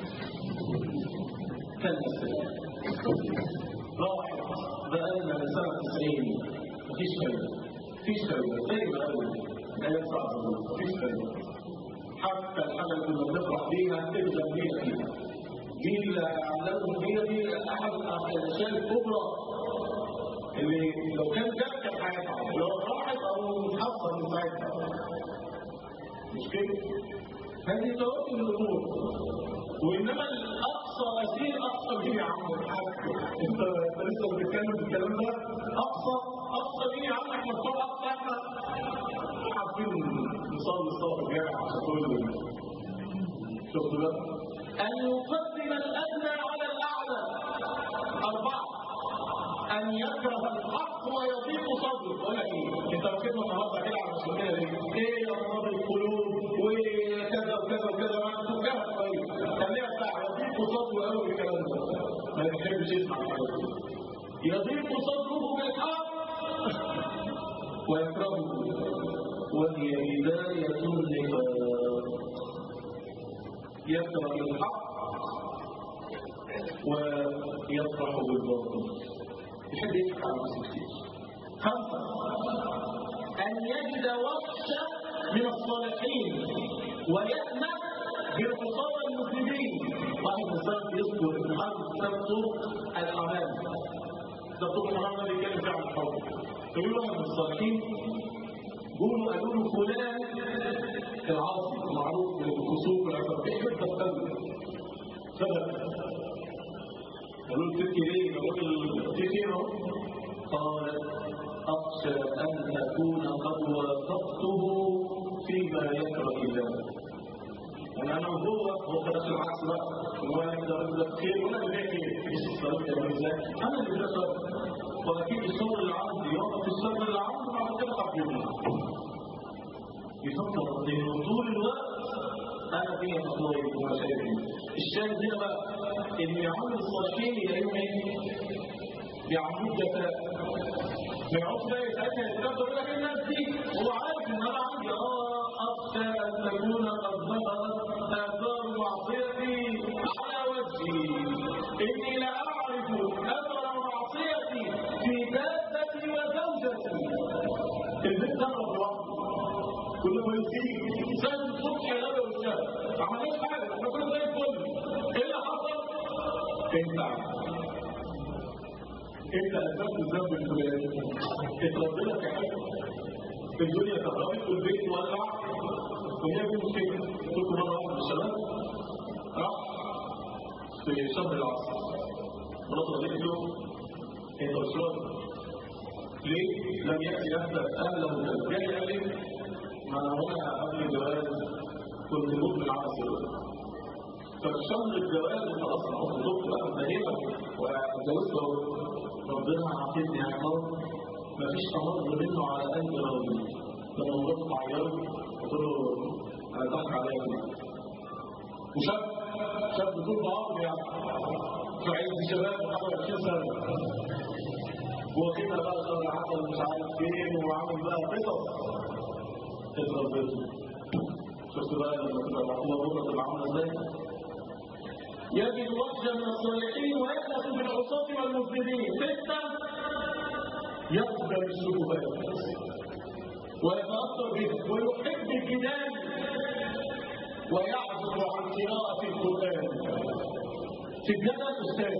كالأسئلة راحت بقالنا من سنة تسعين مفيش فايدة مفيش فايدة زي ما قالوا الآيات صعبة مفيش فايدة. حتى الحاجة اللي كنا بنفرح بيها تبدأ بيها فيها دي اللي أعلمهم بيها دي أحد الأشياء الكبرى اللي لو كان جاب كان هيتعب لو راحت أو متحصل من ساعتها. مش كده؟ هذه توازن الأمور. وإنما الأقصى أسير أقصى به يا عم الحاج. أنت لسه بتتكلم في الكلام ده أقصى أقصى به يا عم إحنا بنقول أقصى إحنا عارفين نصلي الصلاة في الجامع عشان كل شفتوا ده؟ أن يقدم الأدنى على الأعلى. أربعة، أن يكره الحق ويضيق صدره. بقول لك إيه؟ أنت واخدنا النهارده كده على المسؤولية دي. إيه يا أمراض القلوب وكذا وكذا وكذا ما تفكرها كويس. خليها ساعة يضيق صدره قوي بالكلام ده. ما يحبش يسمع الحاجات دي. يضيق صدره بالحق ويكرهه وهي بداية النفاق. يكره الحق ويفرح بالباطل. يحب يضحك على نفسه كتير. خمسة، أن يجد وحشة من الصالحين ويأمن بالعصاة المسلمين. واحد مثلا يذكر ابن حزم كتاب طرق الحمام. ده طرق الحمام ده بيتكلم فيه عن الحب. فيقول واحد من الصالحين قولوا قالوا له فلان العاصي معروف بالفسوق والعصر بيحب التسلل. سبب قالوا له تبكي ليه؟ الراجل في خير اهو. قال اخشى ان اكون قد وافقته فيما يكره الله. يعني انا وهو هو خلاص العكس بقى هو يقدر يبدا خير وانا اللي بحكي مش الصلاه كده ازاي؟ انا اللي بقدر واكيد الصبر اللي عندي يوقف الصبر اللي عنده بعد كده حبيبي. يفكر انه طول الوقت انا فيها مصايب ومشاكل. الشاهد هنا بقى ان يعمل الصالحين يلاقيهم ايه؟ يعملوا جفاء. ما يقعدش بقى يتاكد يتكبر يقول لك الناس دي هو عارف ان انا عندي اه اخشى ان تكون قد ظهرت اثار معصيتي على وجهي. اني لاعرف اثر معصيتي في دابتي وزوجتي. البيت ده لوحده كل ما يزيد سنة الصبح يا غدا والشهر ما عملناش حاجة احنا كنا زي الفل. ايه اللي حصل؟ انت انت اسباب الذنب الفلاني اترد لك يا حاجة الدنيا كهربت والبيت ولع وهي دي مشكلة. قلت مرة واحد من الشباب راح في شهر العصر مراته قالت له انت مش راضي ليه؟ لم يأتي يهدأ اهله جاي قال لي ما هنا قبل الجواز كنت مدمن على السرور. فالشهر الجواز خلاص انا خطبت بقى متهمه واتجوزت اهو. ربنا عاقبني يا عمار مفيش امر منه على قلب راضي. لما مرات تعيرت قلت له انا ضحك عليا كده. وشاب شاب طول بعضه يعني في عز الشباب حوالي عشرين سنه. هو كده بقى شهر عسل مش عارف فين وعامل بقى قصص. اتربيت. شفت بقى لما تبقى محمود بكره تبقى عامله ازاي؟ يجد وحشة من الصالحين ويأنس بالعصاة والمفسدين. ستة، يقبل الشبهات ويتأثر بها ويحب الجدال ويعزف عن قراءة القرآن في الجنة أستاذ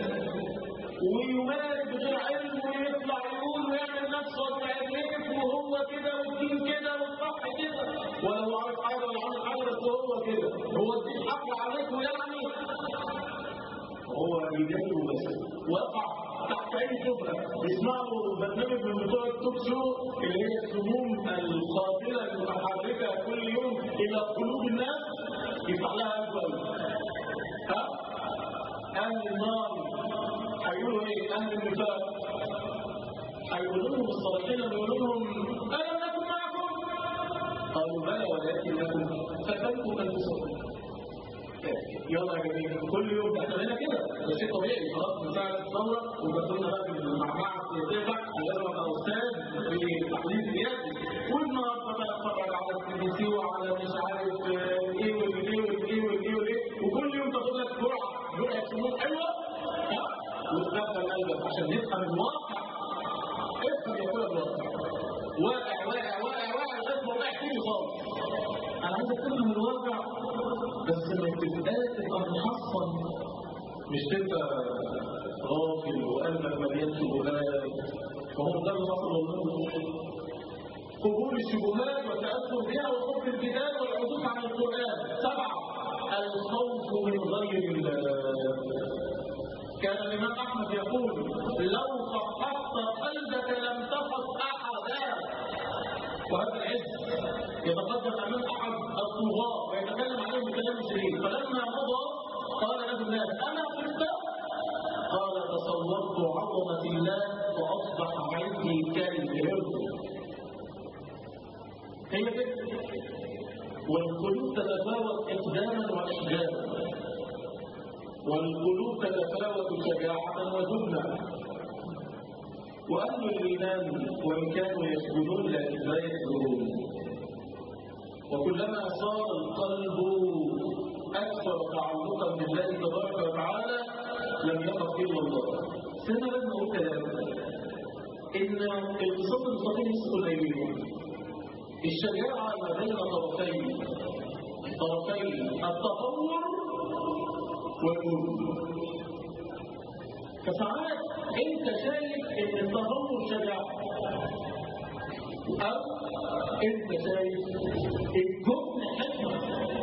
ويمارس غير علم ويطلع يقول ويعمل نفسه ويعرف وهو كده والدين كده والصح كده ولو عارف حاجة ولا عامل حاجة بس هو كده هو الدين حق عليكم يعني هو يجاوب بس وقع تحت أي شبهة يسمعوا برنامج من بتوع التوك شو اللي هي السموم القاتلة المتحركة كل يوم إلى قلوب الناس يفتح لها أجوال ها؟ أهل النار هيقولوا إيه؟ أهل النفاق هيقولوا لهم الصالحين يقولوا لهم ألم نكن معكم؟ قالوا بلى ولكن لكم فتنكم أنفسكم يلا يا جميل كل يوم بأتمنى كده ده شيء طبيعي خلاص من ساعة الثورة وبدلنا بقى من المعمعة السياسية بقى لازم أبقى أستاذ في تحليل سياسي والنهارده بقى أتفرج على السي بي سي وعلى مش عارف إيه والإيه والإيه والإيه والإيه وكل يوم تاخد لك جرعة جرعة سموم حلوة ها وتدخل قلبك عشان نفهم الواقع افهم يا أخويا الواقع واقع واقع واقع واقع لغاية ما وقع فيه خالص أنا عايزك تفهم الواقع بس ما تبقاش تبقى محصن مش تبقى راجل وقلبك مليان شبهات فهو ده اللي حصل والله قبول الشبهات والتأثر بها وحب الكتاب والحدوث عن القرآن سبعة الخوف من غير الله كان الإمام أحمد يقول لو صححت قلبك لم تفق أحدا وهذا العز يتقدم أمام أحد الطغاة ويتكلم عليه بكلام شديد فلما مضى قال له الناس أنا قلت قال تصورت عظمة الله وأصبح عندي كالهرب هي كده والقلوب تتفاوت إقداما وإحجاما والقلوب تتفاوت شجاعة وجبنا وأهل الإيمان وإن كانوا يسجدون لكن لا يسجدون وكلما صار القلب أكثر تعلقا بالله تبارك وتعالى لم يقف إلا الله سنة لما قلت إن الاقتصاد المستقيم يسكن إليه الشجاعة ما بين طرفين طرفين التطور والنور فساعات انت شايف ان التطور شجاعة او انت شايف الجبن حكمة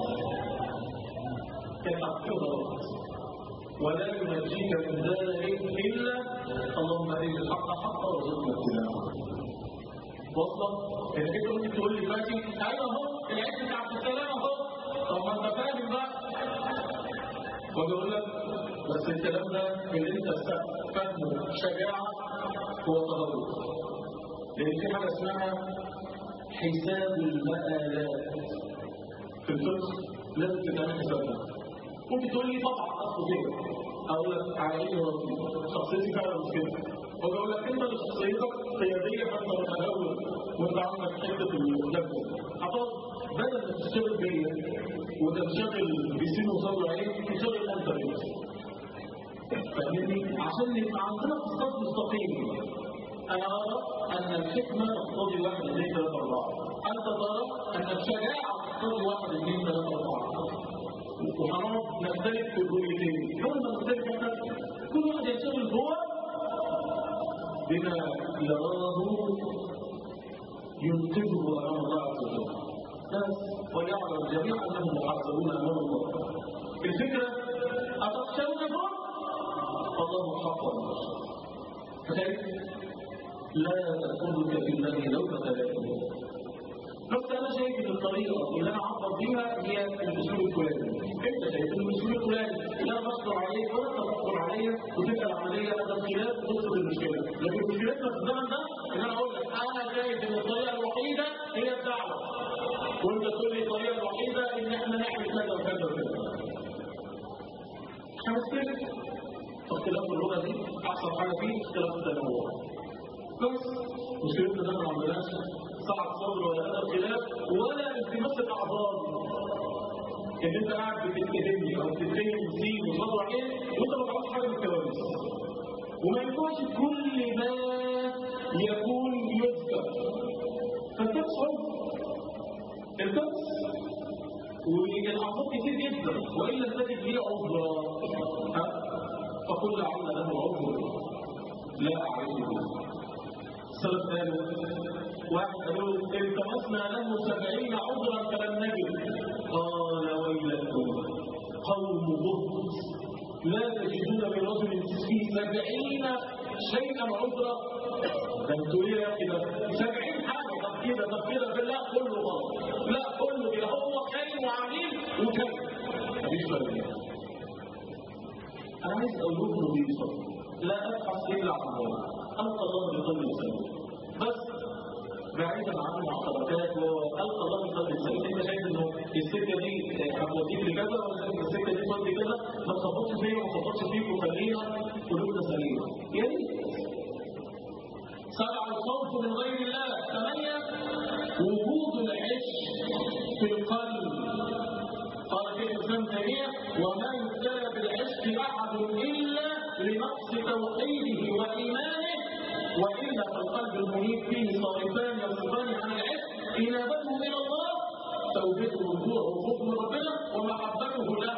تحققها ولا ينجيك من ذلك الا اللهم ارنا الحق حقا وارزقنا اتباعه وصل انك انت ممكن تقول لي دلوقتي ايوه اهو العيش بتاع عبد السلام اهو طب ما انت فاهم بقى وبقول لك بس الكلام ده اللي انت فاهمه شجاعه هو تغرب لان في حاجه اسمها حساب المآلات في الفقه لازم تتعمل حسابها ممكن تقول لي طبعا اصله كده اقول لك على ايه راسي شخصيتي فعلا مش كده وبقول لك انت اللي شخصيتك قياديه فانت متهور وانت عندك حته النفس هتقعد بدل ما تشتغل بيا وتنشغل بسين وصبر عليك تشتغل انت بيا فاهمني عشان يبقى عندنا اقتصاد مستقيم انا ارى ان الحكمه تقتضي واحد اثنين ثلاثه اربعه انت ترى ان الشجاعه تقتضي واحد اثنين ثلاثه اربعه وهنقعد نختلف في الرؤيتين يوم ما نختلف احنا كل واحد يشتغل هو بما يراه ينقذه امام الله عز وجل بس ويعلم الجميع انهم محاسبون امام الله الفكره اتخشونهم الله حقا فكيف لا تدخلك في الله لومة لائم بس انا شايف ان الطريقه اللي انا اعبر بيها هي الاسلوب الفلاني انت شايف ان الاسلوب الفلاني اللي انا بشكر عليه وانت بشكر عليا وتبقى العمليه هذا الخلاف وتوصل المشكله لكن مشكلتنا في الزمن ده ان انا اقول لك انا شايف ان الطريقه الوحيده هي الدعوه وانت تقول لي الطريقه الوحيده ان احنا نعمل كذا وكذا وكذا هنختلف اختلاف اللغه دي احسن حاجه فيه اختلاف التنوع بس مشكلتنا ده ما عندناش صعب صبر ولا هذا الخلاف ولا التماس الاعذار ان انت قاعد بتتهمني او بتتهم سين وصبر عليه وانت ما تعرفش حاجه من الكوارث وما ينفعش كل ما يكون يذكر فالكبس حب الكبس والعذار معصوم كتير جدا والا تجد لي عذرا فقل لعل له عذر لا اعرفه. السلف قالوا واحد قالوا التمسنا له سبعين عذرا فلم نجد قال ويلكم قوم بهت لا تجدون برجل في سبعين شيئا عذرا. ده انتوا ايه يا اخي ده سبعين حاجه طب كده طب كده لا كله غلط لا كله كده هو خاين وعميل وكذب مفيش فرق. انا عايز اقول لكم نظيفه لا ابحث الا عن الله القى الله بقلب سليم بس بعيدا عن المعتقدات والقى الله بقلب سليم. انت شايف انه السكه دي هتوديك لكذا ولا شايف السكه دي تودي كذا ما تخبطش فيا وما تخبطش فيك وخلينا قلوبنا سليمه يا ريت. سبعة الخوف من غير الله. ثمانية وجود العش في القلب. قال شيخ الإسلام تيمية وما يبتلى بالعشق أحد إلا لنقص توحيده وإيمانه وإلا فالقلب المنيب فيه صارفان يصرفان عن العشق إنابته إلى الله توبته رجوعه وخوف من ربنا ومحبته له.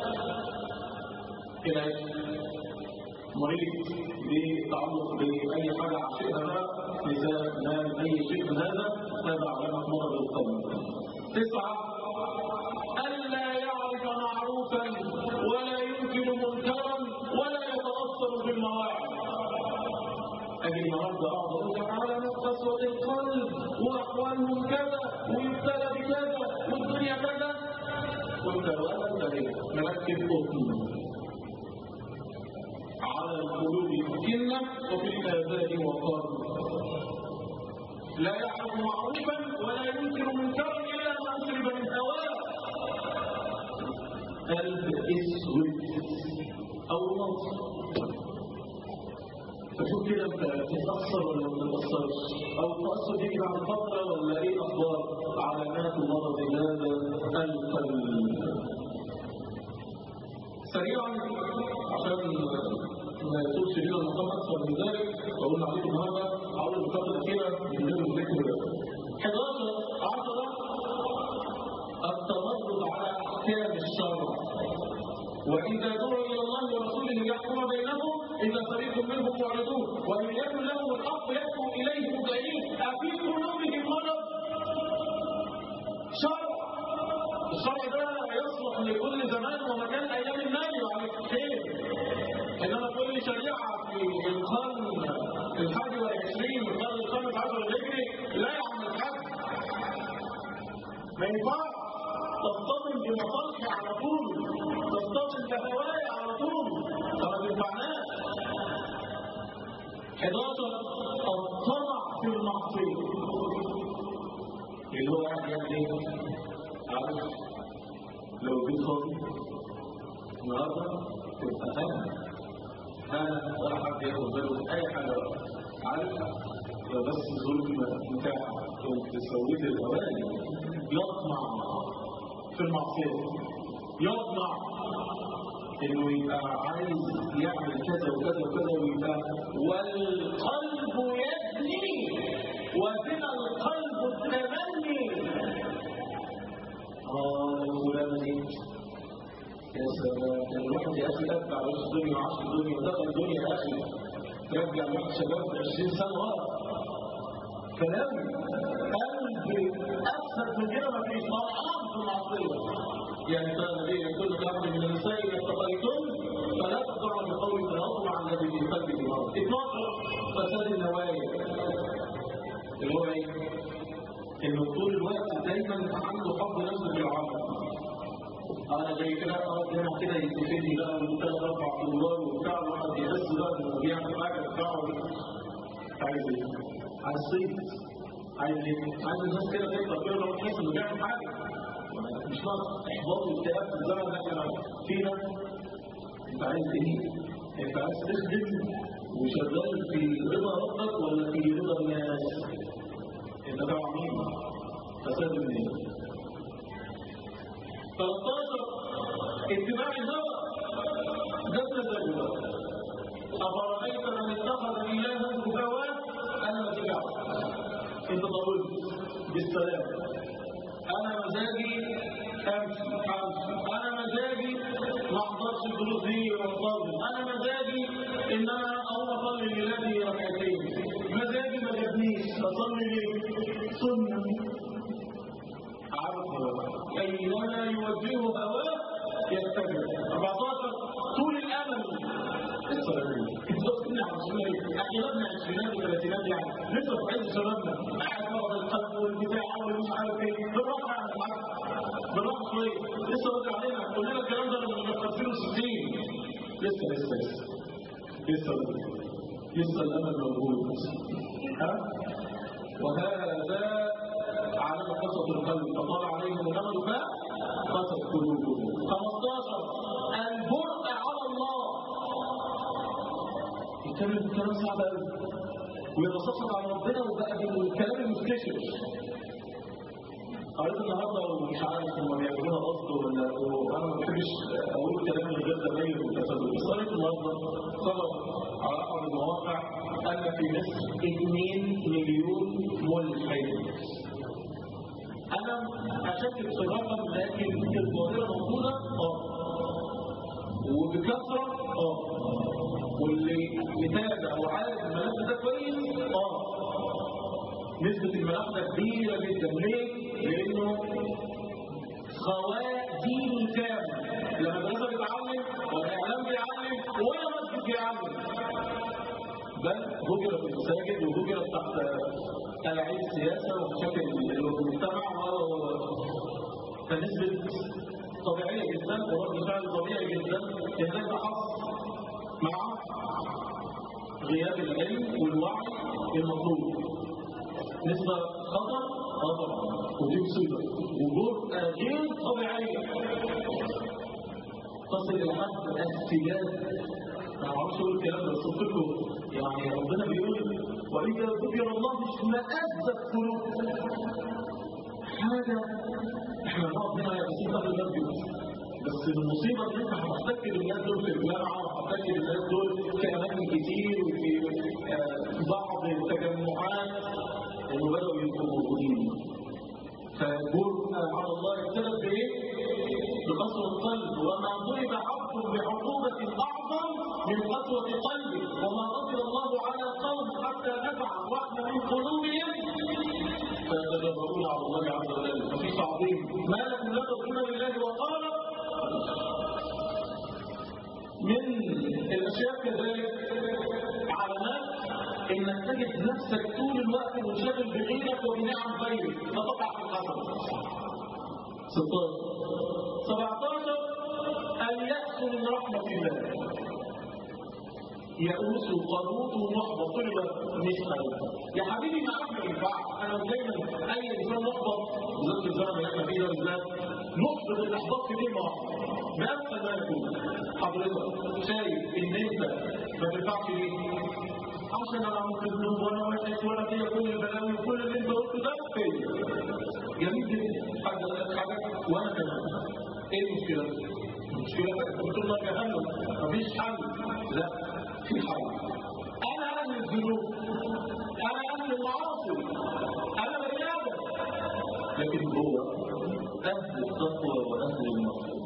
العشق مريض بتعلق بأي حاجة عشقها بقى نساء مال أي شيء من هذا هذا علامة مرض القلب. تسعة ألا يعرف معروفا ولا ينكر منكرا ولا يتأثر بالمواعظ. أجل النهارده أقعد أقول لك على قسوة القلب وأحوالهم كذا ويبتلى بكذا والدنيا كذا وأنت ولا أنت ليه مركب قطن على القلوب كنة وفي الآذان وقار. لا يعرف معروفا ولا ينكر منكرا إلا ما أسرب من هواه. قلب اسود أو نصر. فشوف كده انت تتأثر ولا ما تتأثرش أو التأثر دي بعد فترة ولا إيه أخبار علامات مرض هذا القلب. سريعا عشان ما يطولش بينا المقام اكثر من ذلك واقول عليكم النهارده اول النقاط الاخيره من غير الذكر ده. حداشر عشرة التمرد على احكام الشرع. واذا دعوا الى الله ورسوله ليحكم بينهم اذا فريق منهم معرضون وان يكن لهم الحق يحكم اليه مدعين افي قلوبهم مرض. شرع الشرع ده يصلح لكل زمان ومكان ايام النبي عليه الخير. انما كل شريعه في القرن الحادي والعشرين من القرن الخامس عشر الهجري لا يعمل حد. ما ينفعش تصطدم بمصالحي على طول تصطدم بهواي على طول فما تنفعناش. حداشر الطمع في المعصيه اللي هو قاعد يعمل ايه؟ عارف لو جيت فاضي النهارده تبقى انا انا ولا حد ياخد باله من اي حاجه بقى عارف لو بس الظروف متاحه كنت سويت الاواني. يطمع في المعصيه يطمع انه يبقى عايز يعمل كذا وكذا وكذا ويبقى والقلب يبني وزن القلب التمني. اه فلان دي يا سلام كان الواحد يا اخي اتبع وش الدنيا وعاش الدنيا ودخل الدنيا يا اخي رجع الواحد شباب عشرين سنه ورا. كلام قلب اكثر من كده ما فيش طمعان في المعصيه. يعني كان النبي يقول لك من النساء اذا اتقيتم فلا تخضعن بقول فيطمع الذي في قلبه مرض. اثناشر فساد النوايا اللي هو ايه؟ انه طول الوقت دايما عنده حب نفسه في العمل. انا جاي كده اقعد هنا كده يتفيدني بقى وثلاث اربع دولار وبتاع الواحد يحس بقى انه بيعمل حاجه بتاعه. عايز ايه؟ عايز صيد. عايز ايه؟ عايز الناس كده تقدر كده لو تحس انه بيعمل حاجه. مش ناقص احباط واكتئاب في الزمن اللي احنا فينا. انت عايز ايه؟ انت عايز تخدم وشغال في رضا ربك ولا في رضا الناس؟ انت تبع مين؟ فساد الناس. ثلاثة عشر اتباع الهوى ده التزوج. أفرأيت من اتخذ إلهه هواه أنا مزاجي أنت ضروري بالسلام. أنا مزاجي أمشي أمشي معيش الفلوس دي وأصلي، أنا مزاجي إن أنا أقوم أصلي لله ركعتين، مزاجي ما جابنيش أصلي ليه؟ سنة. عارف أينما يوجهه هواه يتبع. أربعتاشر طول الأمل. لسه كنا عشرينات، أغلبنا عشرينات وثلاثينات يعني، لسه في عز شبابنا، قاعد مرض القلب والبتاع والمش عارف إيه، بالراحة يعني معاك، بالراحة شوية، لسه بدري علينا، كلنا الكلام ده من خمسين وستين، لسه لسه لسه لسه لسه الأمل موجود. ها؟ وهذا على قصة القلب، فطال عليهم الأمل فقست قلوبهم. خمستاشر الجرأة على الله. يتكلم كلام صعب قوي ويتصفصف على ربنا وبقى بالكلام المستشر. قريت النهارده ومش عارف هم بيعملوها قصد ولا وانا ما بحبش اقول كلام من غير تبين وتسلل، بس قريت النهارده خبر على احد المواقع ان في مصر اثنين مليون ملحد. انا اشكك في الرقم لكن الظاهره موجوده اه وبكثره اه واللي متابع وعارف الملف ده كويس اه نسبه الملف ده كبيره جدا. ليه؟ لانه خواء دين كامل، لا مدرسه بتعلم ولا اعلام بيعلم ولا مسجد بيعلم، بل هجرت المساجد وهجرت تحت تلاعيب السياسه ومشاكل المجتمع. فنسبه طبيعيه جدا ورد فعل طبيعي جدا هناك حصل مع غياب العلم والوعي المطلوب. نسبه خطر اه طبعا ودي مصيبه وجرأه غير طبيعيه تصل الى حد الاحتجاج. انا ما اعرفش اقول الكلام ده بس قلت لكم يعني ربنا بيقول واذا ذكر الله اشمئزت قلوبهم. حاجه احنا نقعد هنا يا بسيط قبل المسجد، بس المصيبه ان انت هتحتك بالناس دول في الجامعه وهتحتك بالناس دول في اماكن كتير وفي بعض التجمعات انه بداوا يبقوا موجودين. فالجرأة على الله ابتدت بايه؟ بقسوة القلب. وما ضرب عبد بعقوبة اعظم من قسوة قلبه، وما غضب الله على قوم حتى نزع الرحمة من قلوبهم فيتجبرون على الله عز وجل. مفيش عظيم ما لكم لا ترجون لله وقال. من الاشياء كذلك علامات انك تجد نفسك طول الوقت منشغل بغيرك وبنعم غيرك فتقع في الحسد. ستاشر سبعتاشر اليأس من رحمة الله. يئوس وقنوط ومحبط طول الوقت مش حاجه يا حبيبي ما عارف ما ينفعش. انا دايما اي انسان محبط بالذات في الزمن اللي احنا فيه ده بالذات نحبط الاحباط في كلمه واحده بأسفل ما يكون. حضرتك شايف ان انت ما تنفعش ليه؟ عشان انا عملت ذنوب وانا وحش وانا فيا كل البلاوي وكل اللي انت قلته ده فيا. جميل جدا حد قال لك حاجه وانا كمان. ايه المشكله؟ المشكله انت بتقول لك جهنم مفيش حل. لا في حل. انا اهل الذنوب، انا اهل المعاصي، انا بني ادم، لكن هو اهل التقوى واهل المغفره.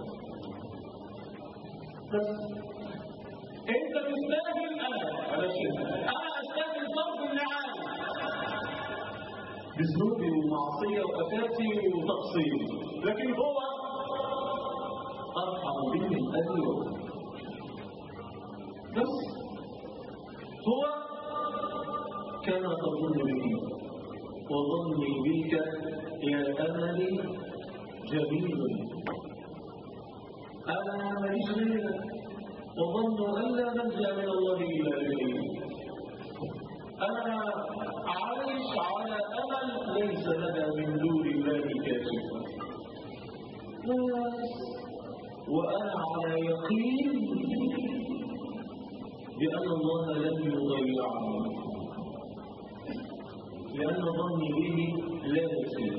بس انت تستاهل انا بلاش انا استاهل ضرب النعال بذنوبي ومعصيه وافاتي وتقصيري، لكن هو ارحم بي من ابي وامي. بس هو كما تظن به وظني بك يا املي جميل. انا ماليش غيرك وظنوا ان لا ملجا من الله الا اليه. انا عايش على امل ليس لنا من دون الله كاشف، وانا على يقين بان الله لن يضيعني لان ظني به لا يسير.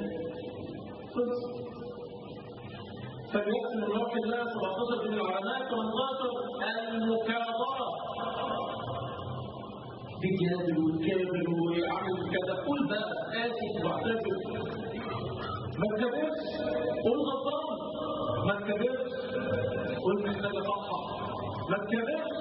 فاليأس من روح الله. سبعتاشر من العلامات. ثمانية عشر المكابرة. بيجادل ويكابر ويعمل كذا. قول بقى آسف واعتذر. ما تكبرش. قول غلطان. ما تكبرش. قلت محتاج اصحح ما تكذبش.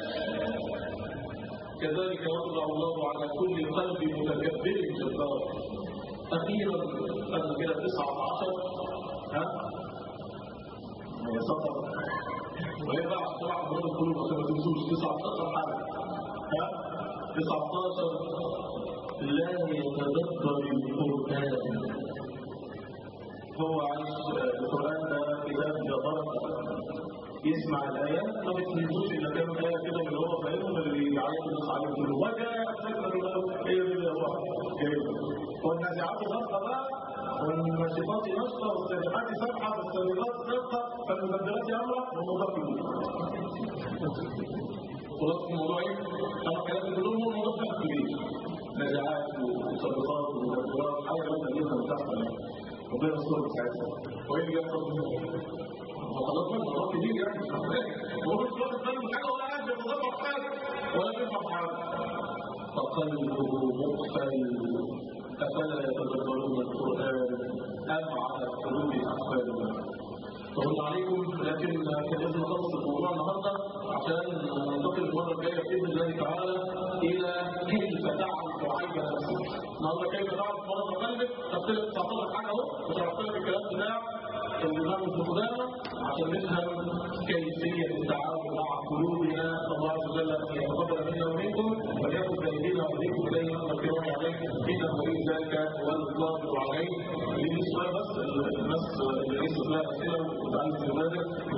كذلك يطلع الله على كل قلب متكبر جبار. اخيرا قبل كده تسعة عشر ها هي سطر وهي بقى طبعا امراض القلوب عشان ما تنسوش تسعة عشر حاجه ها تسعة عشر لا يتدبر القران. هو عايش القرآن ده كتاب جبار يسمع الآيات ما بتنزوش إلا كام آية كده من هو فاهمهم اللي بيعيط الناس عليه كله وجاء أفتكر له إيه اللي هو والنازعات غرقة بقى والناشطات نشطة والسابقات سبحة والسابقات سبقة فالمبدلات أمرا والمضافين. خلاص الموضوع إيه؟ أنا كلام كلهم هو موضوع فهم كبير نازعات وسابقات ومبدلات حاجة لا تجيبها متاحة ربنا يستر ساعتها. وايه اللي يحصل؟ وخلاص بقى الموضوع كبير يعني مش محتاج. هو مش واخد باله من حاجه ولا قاعد بيتدبر في حاجه ولا بيفهم حاجه. فقلبه مقفل افلا يتدبرون القران ام على قلوب اقفالها. طول عليكم لكن كان لازم نخلص الموضوع النهارده عشان ننتقل المره الجايه باذن الله تعالى الى كيف تعرف عيب نفسك. النهارده كيف تعرف مرض قلبك قلت لك تسعتاشر حاجه اهو وشرحت لك الكلام بتاع الامام ابن قدامه عشان نفهم كيفيه التعامل مع قلوبنا. الله عز وجل ان يتقبل منا ومنكم وليكن بايدينا وايديكم الينا نذكرهم عليه انه ولي ذلك والقادر عليه. في سؤال بس الناس اللي ليس لها اسئله وتعلم المبادئ